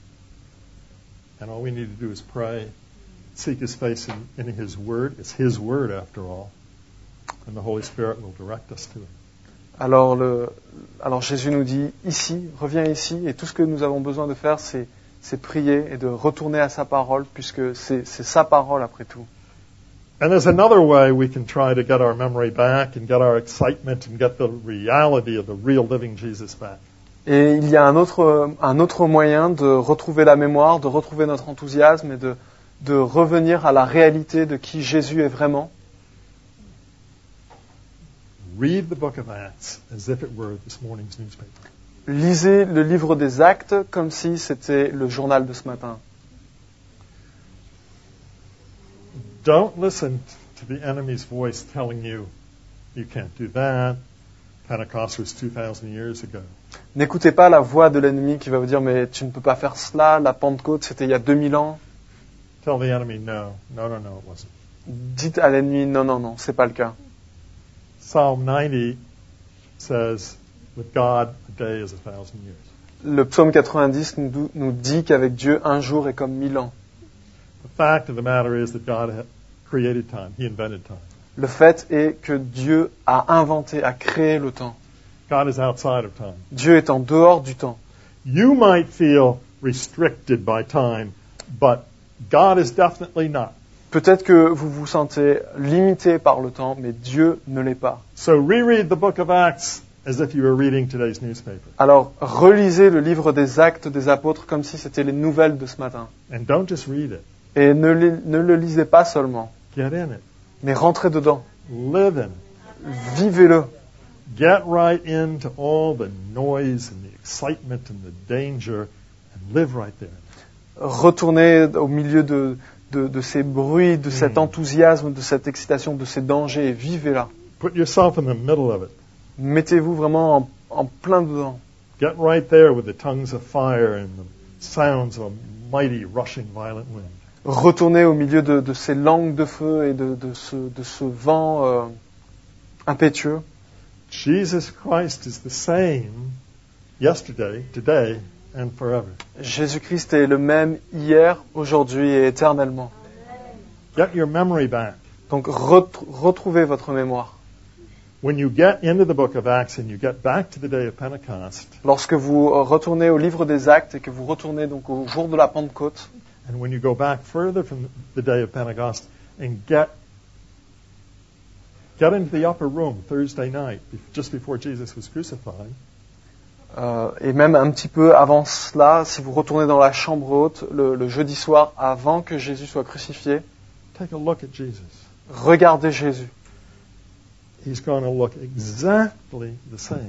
and all we need to do is pray, seek His face in, in His Word. It's His Word after all. And the Holy Spirit will direct us to it. » Alors, le, alors Jésus nous dit « Ici, reviens ici. » Et tout ce que nous avons besoin de faire, c'est, c'est prier et de retourner à sa parole, puisque c'est, c'est sa parole après tout. And there's another way we can try to get our memory back and get our excitement and get the reality of the real living Jesus back. Et il y a un autre, un autre moyen de retrouver la mémoire, de retrouver notre enthousiasme et de, de revenir à la réalité de qui Jésus est vraiment. Read the book of Acts as if it were this morning's newspaper. Lisez le livre des Actes comme si c'était le journal de ce matin. Don't listen to the enemy's voice telling you you can't do that. Pentecost was two thousand years ago. N'écoutez pas la voix de l'ennemi qui va vous dire « Mais tu ne peux pas faire cela, la Pentecôte c'était il y a deux mille ans. Tell the enemy, no, no, no, no, it wasn't. » Dites à l'ennemi « Non, non, non, c'est pas le cas. » Psalm ninety says, with God, a day is a thousand years. Le psaume quatre-vingt-dix nous, nous dit qu'avec Dieu, un jour est comme mille ans. The fact of the matter is that God had created time. He invented time. Le fait est que Dieu a inventé, a créé le temps. God is outside of time. Dieu est en dehors du temps. You might feel restricted by time, but God is definitely not. Peut-être que vous vous sentez limité par le temps, mais Dieu ne l'est pas. So reread the book of Acts as if you were reading today's newspaper. Alors, relisez le livre des Actes des Apôtres comme si c'était les nouvelles de ce matin. And don't just read it. Et ne, li- ne le lisez pas seulement, Get in it. mais rentrez dedans. Live in it. Vivez-le. Get right into all the noise and the excitement and the danger and live right there. Retournez au milieu de, de, de ces bruits, de cet enthousiasme, de cette excitation, de ces dangers, et vivez là. Put yourself in the middle of it. Mettez-vous vraiment en, en plein dedans. Get right there with the tongues of fire and the sounds of a mighty rushing violent wind. Retournez au milieu de, de ces langues de feu et de, de, ce, de ce vent euh, impétueux. Jesus Christ is the same yesterday, today, and forever. Jésus-Christ est le même hier, aujourd'hui et éternellement. Get your memory back. Donc ret- retrouvez votre mémoire. When you get into the book of Acts and you get back to the day of Pentecost, Lorsque vous euh, retournez au livre des Actes et que vous retournez donc au jour de la Pentecôte, and when you go back further from the day of Pentecost and get get into the upper room Thursday night, be- just before Jesus was crucified, euh, et même un petit peu avant cela, si vous retournez dans la chambre haute le, le jeudi soir avant que Jésus soit crucifié, take a look at Jesus. regardez Jésus. He's going to look exactly the same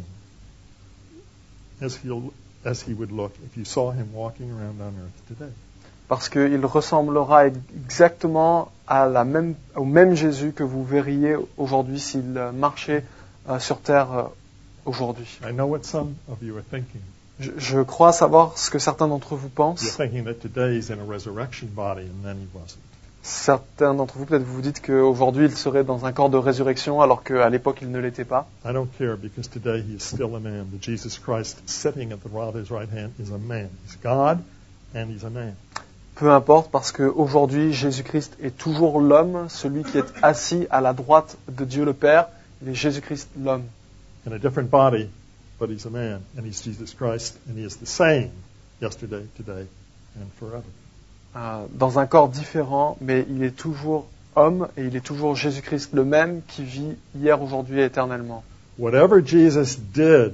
as he'll, as he would look if you saw him walking around on earth today. Parce qu'il ressemblera exactement à la même, au même Jésus que vous verriez aujourd'hui s'il euh, marchait euh, sur terre euh, aujourd'hui. I know what some of you are thinking. Je, je crois savoir ce que certains d'entre vous You're pensent. thinking that today he's in a resurrection body and then he wasn't. Certains d'entre vous, peut-être vous vous dites qu'aujourd'hui il serait dans un corps de résurrection alors qu'à l'époque il ne l'était pas. I don't care because today he is still a man. The Jesus Christ sitting at the Father's right hand is a man. He's God and he's a man. Peu importe, parce qu'aujourd'hui Jésus-Christ est toujours l'homme, celui qui est assis à la droite de Dieu le Père. Il est Jésus-Christ l'homme. In a different body, but he's a man and he's Jesus Christ and he is the same yesterday, today, and forever. Euh, dans un corps différent, mais il est toujours homme et il est toujours Jésus-Christ le même qui vit hier, aujourd'hui et éternellement. Whatever Jesus did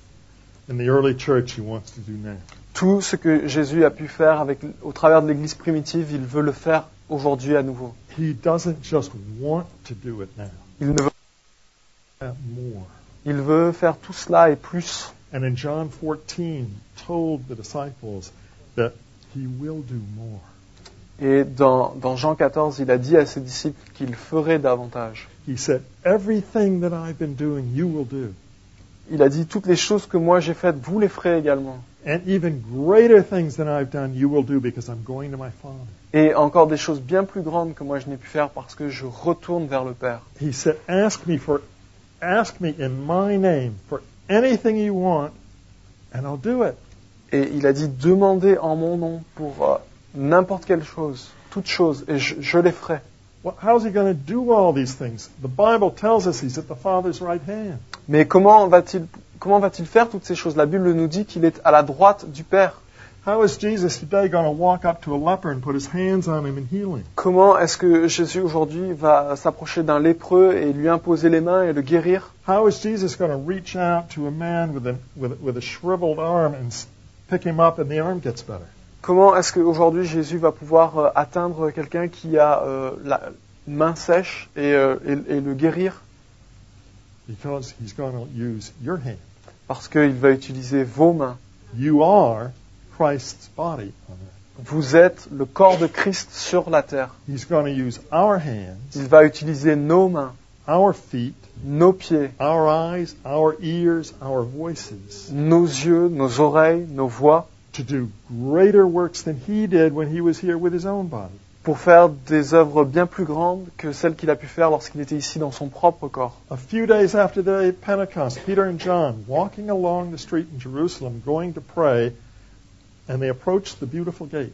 in the early church, he wants to do now. Tout ce que Jésus a pu faire avec, au travers de l'Église primitive, il veut le faire aujourd'hui à nouveau. He doesn't just want to do it now. Il ne veut, That more. il veut faire tout cela et plus. And in John fourteen, told the disciples that he will do more. Et dans, dans Jean quatorze, il a dit à ses disciples qu'il ferait davantage. He said, everything that I've been doing, you will do. Il a dit toutes les choses que moi j'ai faites, vous les ferez également. And even greater things than I've done, you will do because I'm going to my Father. Et encore des choses bien plus grandes que moi je n'ai pu faire parce que je retourne vers le Père. He said, ask me for, ask me in my name for anything you want, and I'll do it. Et il a dit demandez en mon nom pour euh, n'importe quelle chose, toute chose, et je, je les ferai. Well, how's he going to do all these things? The Bible tells us he's at the Father's right hand. Mais comment va-t-il, comment va-t-il faire toutes ces choses? La Bible nous dit qu'il est à la droite du Père. How is Jesus today going to walk up to a leper and put his hands on him and heal him? Comment est-ce que Jésus aujourd'hui va s'approcher d'un lépreux et lui imposer les mains et le guérir? How is Jesus going to reach out to a man with a, with, a- with a shriveled arm and s- pick him up and the arm gets better? Comment est-ce qu'aujourd'hui Jésus va pouvoir euh, atteindre quelqu'un qui a euh, la main sèche et, euh, et, et le guérir? Because he's going to use your hand. Parce qu'il va utiliser vos mains. You are Christ's body on earth. Vous êtes le corps de Christ sur la terre. He's going to use our hands, Il va utiliser nos mains, our feet, nos pieds, our eyes, our ears, our voices nos yeux, nos oreilles, nos voix, to do greater works than he did when he was here with his own body. pour faire des œuvres bien plus grandes que celles qu'il a pu faire lorsqu'il était ici dans son propre corps. A few days after the day of Pentecost, Peter and John walking along the street in Jerusalem going to pray, and they approached the beautiful gate.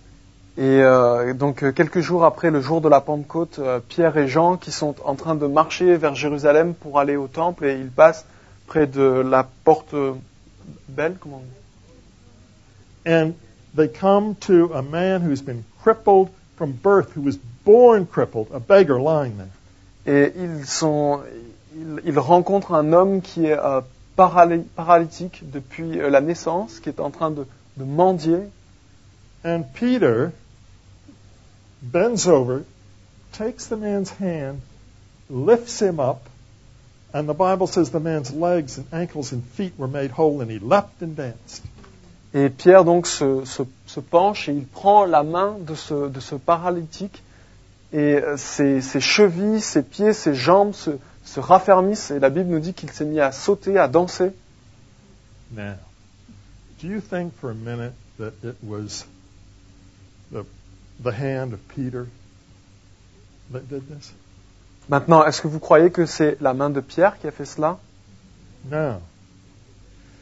Et euh, donc euh, quelques jours après le jour de la Pentecôte, euh, Pierre et Jean qui sont en train de marcher vers Jérusalem pour aller au temple et ils passent près de la porte euh, belle, comment on dit? And they come to a man who's been crippled from birth, who was born crippled, a beggar lying there. Et ils sont, ils, ils rencontrent un homme qui est euh, paraly- paralytique depuis euh, la naissance, qui est en train de, de mendier. And Peter bends over, takes the man's hand, lifts him up, and the Bible says the man's legs and ankles and feet were made whole, and he leapt and danced. Et Pierre donc se, se, se penche et il prend la main de ce, de ce paralytique et euh, ses, ses chevilles, ses pieds, ses jambes se, se raffermissent et la Bible nous dit qu'il s'est mis à sauter, à danser. Now, do you think for a minute that it was the, the hand of Peter that did this? Maintenant, est-ce que vous croyez que c'est la main de Pierre qui a fait cela? No.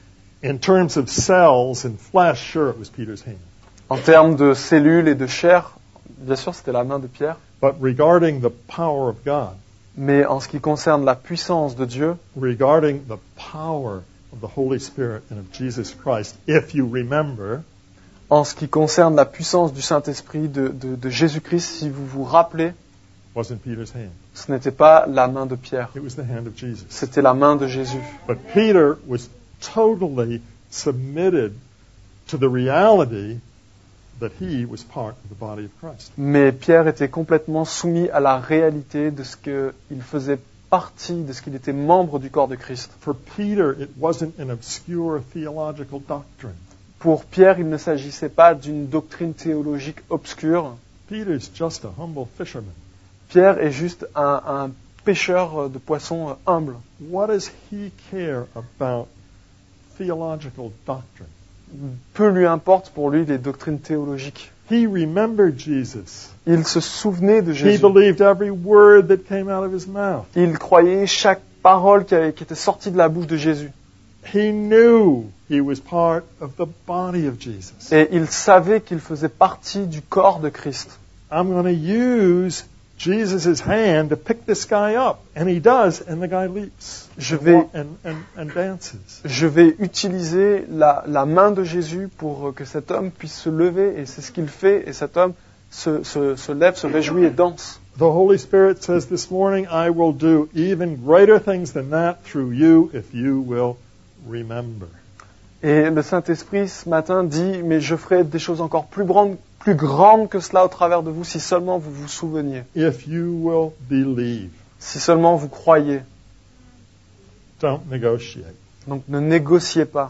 In terms of cells and flesh, sure, it was Peter's hand. En termes de cellules et de chair, bien sûr, c'était la main de Pierre. But regarding the power of God, Mais en ce qui concerne la puissance de Dieu, regarding the power of the Holy Spirit and of Jesus Christ, if you remember, en ce qui concerne la puissance du Saint-Esprit de, de, de Jésus-Christ, si vous vous rappelez, wasn't Peter's hand. ce n'était pas la main de Pierre, It was the hand of Jesus. c'était la main de Jésus. But Peter was totally submitted to the reality that he was part of the body of Christ. Mais Pierre était complètement soumis à la réalité de ce qu'il faisait partie, de ce qu'il était membre du corps de Christ. For Peter, it wasn't an obscure theological doctrine. Pour Pierre, il ne s'agissait pas d'une doctrine théologique obscure. Peter's just a humble fisherman. Pierre est juste un, un pêcheur de poissons humble. What does he care about theological doctrine? Peu lui importe pour lui les doctrines théologiques. He remembered Jesus. Il se souvenait de He Jésus. believed every word that came out of his mouth. Il croyait chaque parole qui, avait, qui était sortie de la bouche de Jésus. He knew he was part of the body of Jesus. Et il savait qu'il faisait partie du corps de Christ. I'm going to use Jesus' hand to pick this guy up. And he does, and the guy leaps Je and, vais, wa- and, and, and dances. je vais utiliser la, la main de Jésus pour que cet homme puisse se lever, et c'est ce qu'il fait, et cet homme se, se, se lève, se réjouit et danse. The Holy Spirit says this morning, I will do even greater things than that through you if you will remember. Et le Saint-Esprit ce matin dit, mais je ferai des choses encore plus grandes, plus grandes que cela au travers de vous, si seulement vous vous souveniez, If you will believe. si seulement vous croyez. Don't negotiate. Donc ne négociez pas.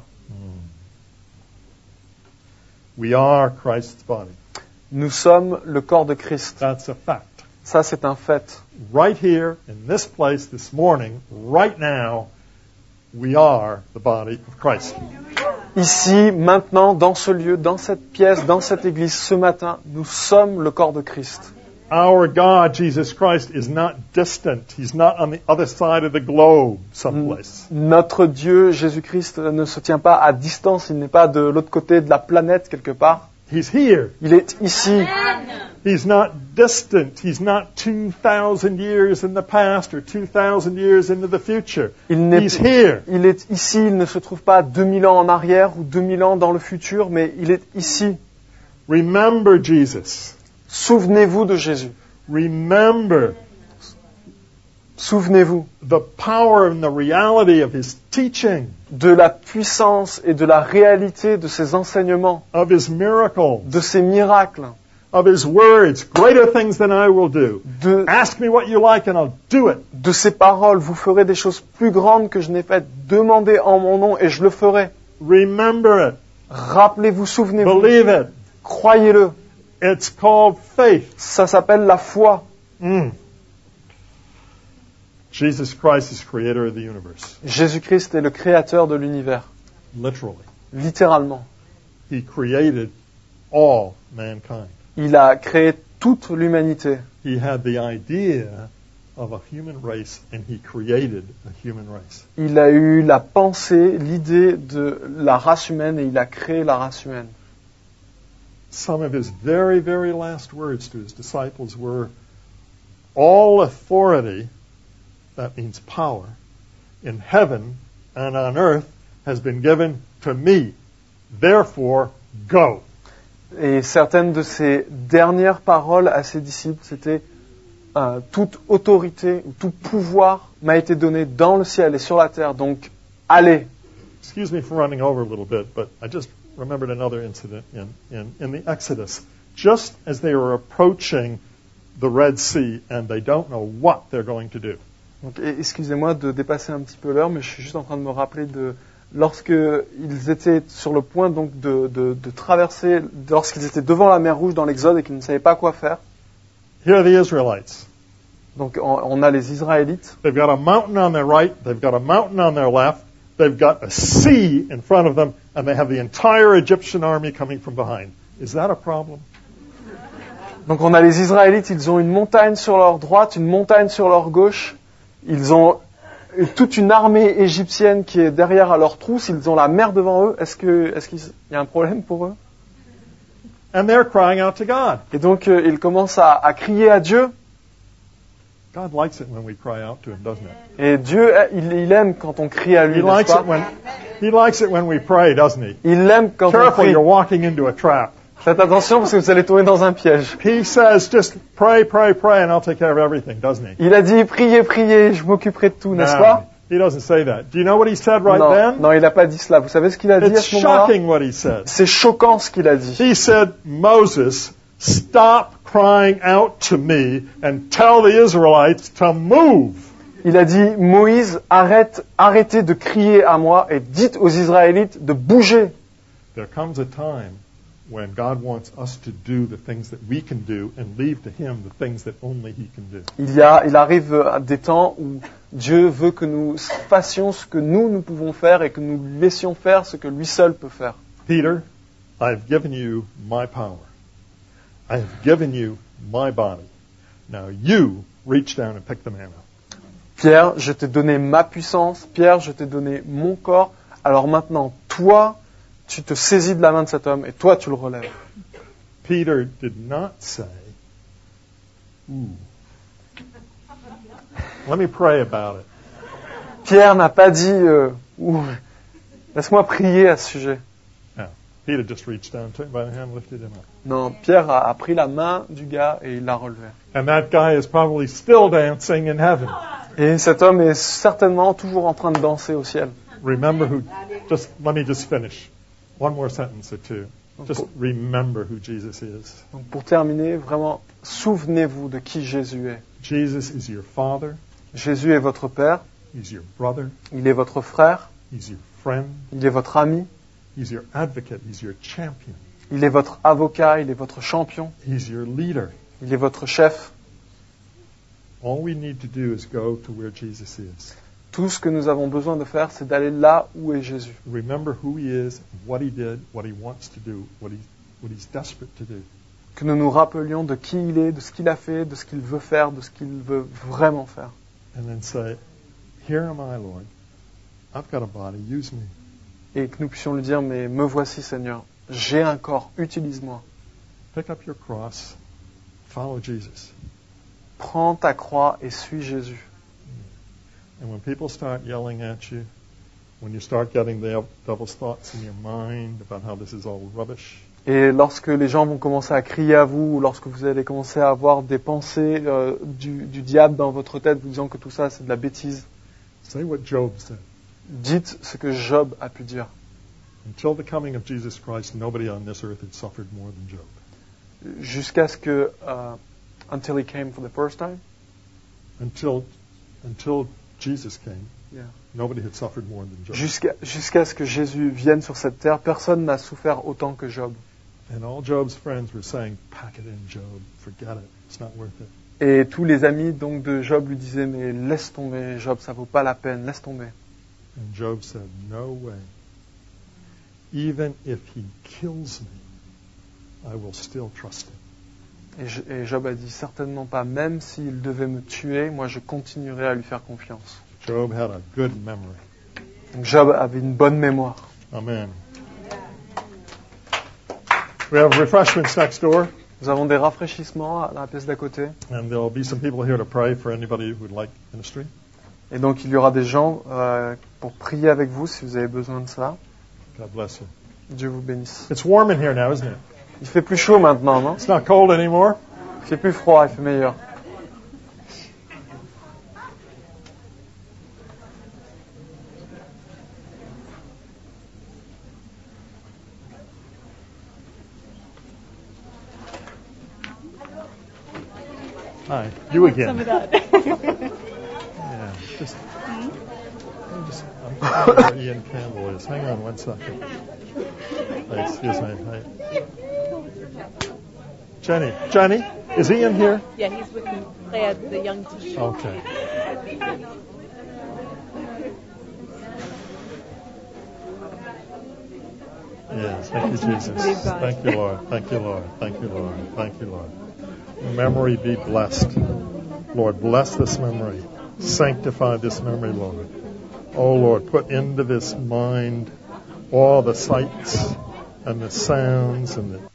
We are Christ's body. Nous sommes le corps de Christ. That's a fact. Ça, c'est un fait. Right here, in this place, this morning, right now, we are the body of Christ. Ici, maintenant, dans ce lieu, dans cette pièce, dans cette église, ce matin, nous sommes le corps de Christ. Our God, Jesus Christ, is not distant. He's not on the other side of the globe someplace. Notre Dieu, Jésus-Christ, ne se tient pas à distance, il n'est pas de l'autre côté de la planète quelque part. He's here. Il est ici. He's not distant. He's not two thousand years in the past or two thousand years into the future. Il, n'est, He's here. il est ici, il ne se trouve pas deux mille ans en arrière ou deux mille ans dans le futur, mais il est ici. Remember Jesus. Souvenez-vous de Jésus. Remember Souvenez-vous the power and the reality of His teaching, de la puissance et de la réalité de ses enseignements, of His miracles, de ses miracles, of His words, greater things than I will do. de, Ask me what you like and I'll do it. de ses paroles. Vous ferez des choses plus grandes que je n'ai faites. Demandez en mon nom et je le ferai. Remember it. Rappelez-vous, souvenez-vous. Believe it. Croyez-le. It's called faith. Ça s'appelle la foi. Mm. Jesus Christ is creator of the universe. Jésus-Christ est le créateur de l'univers. Literally. Littéralement. He created all mankind. Il a créé toute l'humanité. He had the idea of a human race and he created a human race. Il a eu la pensée, l'idée de la race humaine et il a créé la race humaine. Some of his very, very last words to his disciples were, all authority, that means power, in heaven and on earth has been given to me. Therefore, go. Et certaines de ses dernières paroles à ses disciples, c'était euh, toute autorité, tout pouvoir m'a été donné dans le ciel et sur la terre. Donc, allez. Excuse me for running over a little bit, but I just remembered another incident in, in, in the Exodus. Just as they were approaching the Red Sea and they don't know what they're going to do. Donc, excusez-moi de dépasser un petit peu l'heure, mais je suis juste en train de me rappeler de lorsque ils étaient sur le point donc de, de, de traverser, lorsqu'ils étaient devant la mer Rouge dans l'Exode et qu'ils ne savaient pas quoi faire. Here are the Israelites. Donc on, on a les Israélites. They've got a mountain on their right, they've got a mountain on their left, they've got a sea in front of them, and they have the entire Egyptian army coming from behind. Is that a problem? Donc on a les Israélites, ils ont une montagne sur leur droite, une montagne sur leur gauche. Ils ont toute une armée égyptienne qui est derrière à leur trousse, ils ont la mer devant eux, est-ce que, est-ce qu'il y a un problème pour eux? And they're crying out to God. Et donc, euh, ils commencent à, à crier à Dieu. God likes it when we cry out to Him, doesn't it? Et Dieu, il, il aime quand on crie à lui, He n'est-ce likes pas? it when He likes it when we pray, doesn't He? Il l'aime quand on Careful, prie. you're walking into a trap. Faites attention parce que vous allez tomber dans un piège. He says, just pray, pray, pray, and I'll take care of everything, doesn't He? Il a dit, priez, priez, je m'occuperai de tout, n'est-ce No, pas? He doesn't say that. Do you know what He said right non, then? non, il n'a pas dit cela. Vous savez ce qu'il a dit à It's ce moment-là? shocking what He said. C'est choquant ce qu'il a dit. He said, Moses, stop crying out to me and tell the Israelites to move. Il a dit, Moïse, arrête, arrêtez de crier à moi et dites aux Israélites de bouger. There comes a time when God wants us to do the things that we can do and leave to Him the things that only He can do. Il y a, il arrive à des temps où Dieu veut que nous fassions ce que nous, nous pouvons faire et que nous laissions faire ce que lui seul peut faire. Peter, I've given you my power. I have given you my body. Now you reach down and pick the man up. Pierre, je t'ai donné ma puissance. Pierre, je t'ai donné mon corps. Alors maintenant, toi, tu te saisis de la main de cet homme et toi, tu le relèves. Peter did not say, ooh, let me pray about it. Pierre n'a pas dit, euh, ouh, laisse-moi prier à ce sujet. No, Peter just reached down, took him by the hand, lifted him up. Non, Pierre a, a pris la main du gars et il l'a relevé. And that guy is probably still dancing in heaven. Et cet homme est certainement toujours en train de danser au ciel. Remember who, just, let me just finish. One more sentence or two. Just remember who Jesus is. Donc pour terminer, vraiment, souvenez-vous de qui Jésus est. Jesus is your father. Jésus est votre père, He's your brother. il est votre frère, He's your friend. il est votre ami, He's your advocate. He's your champion. il est votre avocat, il est votre champion, He's your leader. il est votre chef. All we need to do is go to where Jesus is. Tout ce que nous avons besoin de faire, c'est d'aller là où est Jésus. Remember who He is, what He did, what He wants to do, what, he, what He's desperate to do. Que nous nous rappelions de qui il est, de ce qu'il a fait, de ce qu'il veut faire, de ce qu'il veut vraiment faire. And then say, here am I, Lord. I've got a body. Use me. Et que nous puissions lui dire, mais me voici Seigneur, j'ai un corps, utilise-moi. Pick up your cross. Follow Jesus. Prends ta croix et suis Jésus. And when people start yelling at you, when you start getting the devil's thoughts in your mind about how this is all rubbish, Et lorsque les gens vont commencer à crier à vous, ou lorsque vous allez commencer à avoir des pensées euh, du, du diable dans votre tête, vous disant que tout ça c'est de la bêtise, say what Job said. dites ce que Job a pu dire. Until the coming of Jesus Christ, nobody on this earth had suffered more than Job. Jusqu'à ce que, uh, until he came for the first time, Until, until Jesus came, Yeah. nobody had suffered more than Job. jusqu'à jusqu'à ce que Jésus vienne sur cette terre, personne n'a souffert autant que Job. And all Job's friends were saying, pack it in, Job. Forget it. It's not worth it. Et tous les amis donc de Job lui disaient, mais laisse tomber Job, ça vaut pas la peine, laisse tomber. And Job said, no way. Even if he kills me, I will still trust him. Et, je- et Job a dit, certainement pas, même s'il devait me tuer, moi je continuerai à lui faire confiance. Job had a good memory. Donc Job avait une bonne mémoire. Amen. We have refreshments next door, Nous avons des rafraîchissements à la pièce d'à côté. and there will be some people here to pray for anybody who would like ministry. Et donc il y aura des gens euh, pour prier avec vous si vous avez besoin de ça. God bless you. Dieu vous bénisse. It's warm in here now, isn't it? Il fait plus chaud maintenant, non? It's not cold anymore. Il fait plus froid, il fait meilleur. Hi, you again. Some of that. Yeah, just, just I'm trying where Ian Campbell is. Hang on one second. Hey, excuse me. Hey. Jenny, Jenny, is Ian here? Yeah, he's with Glad, the young teacher. Okay. Yes, thank you, Jesus. Thank you, Lord. Thank you, Lord. Thank you, Lord. Thank you, Lord. Memory be blessed. Lord, bless this memory. Sanctify this memory, Lord. Oh, Lord, put into this mind all the sights and the sounds and the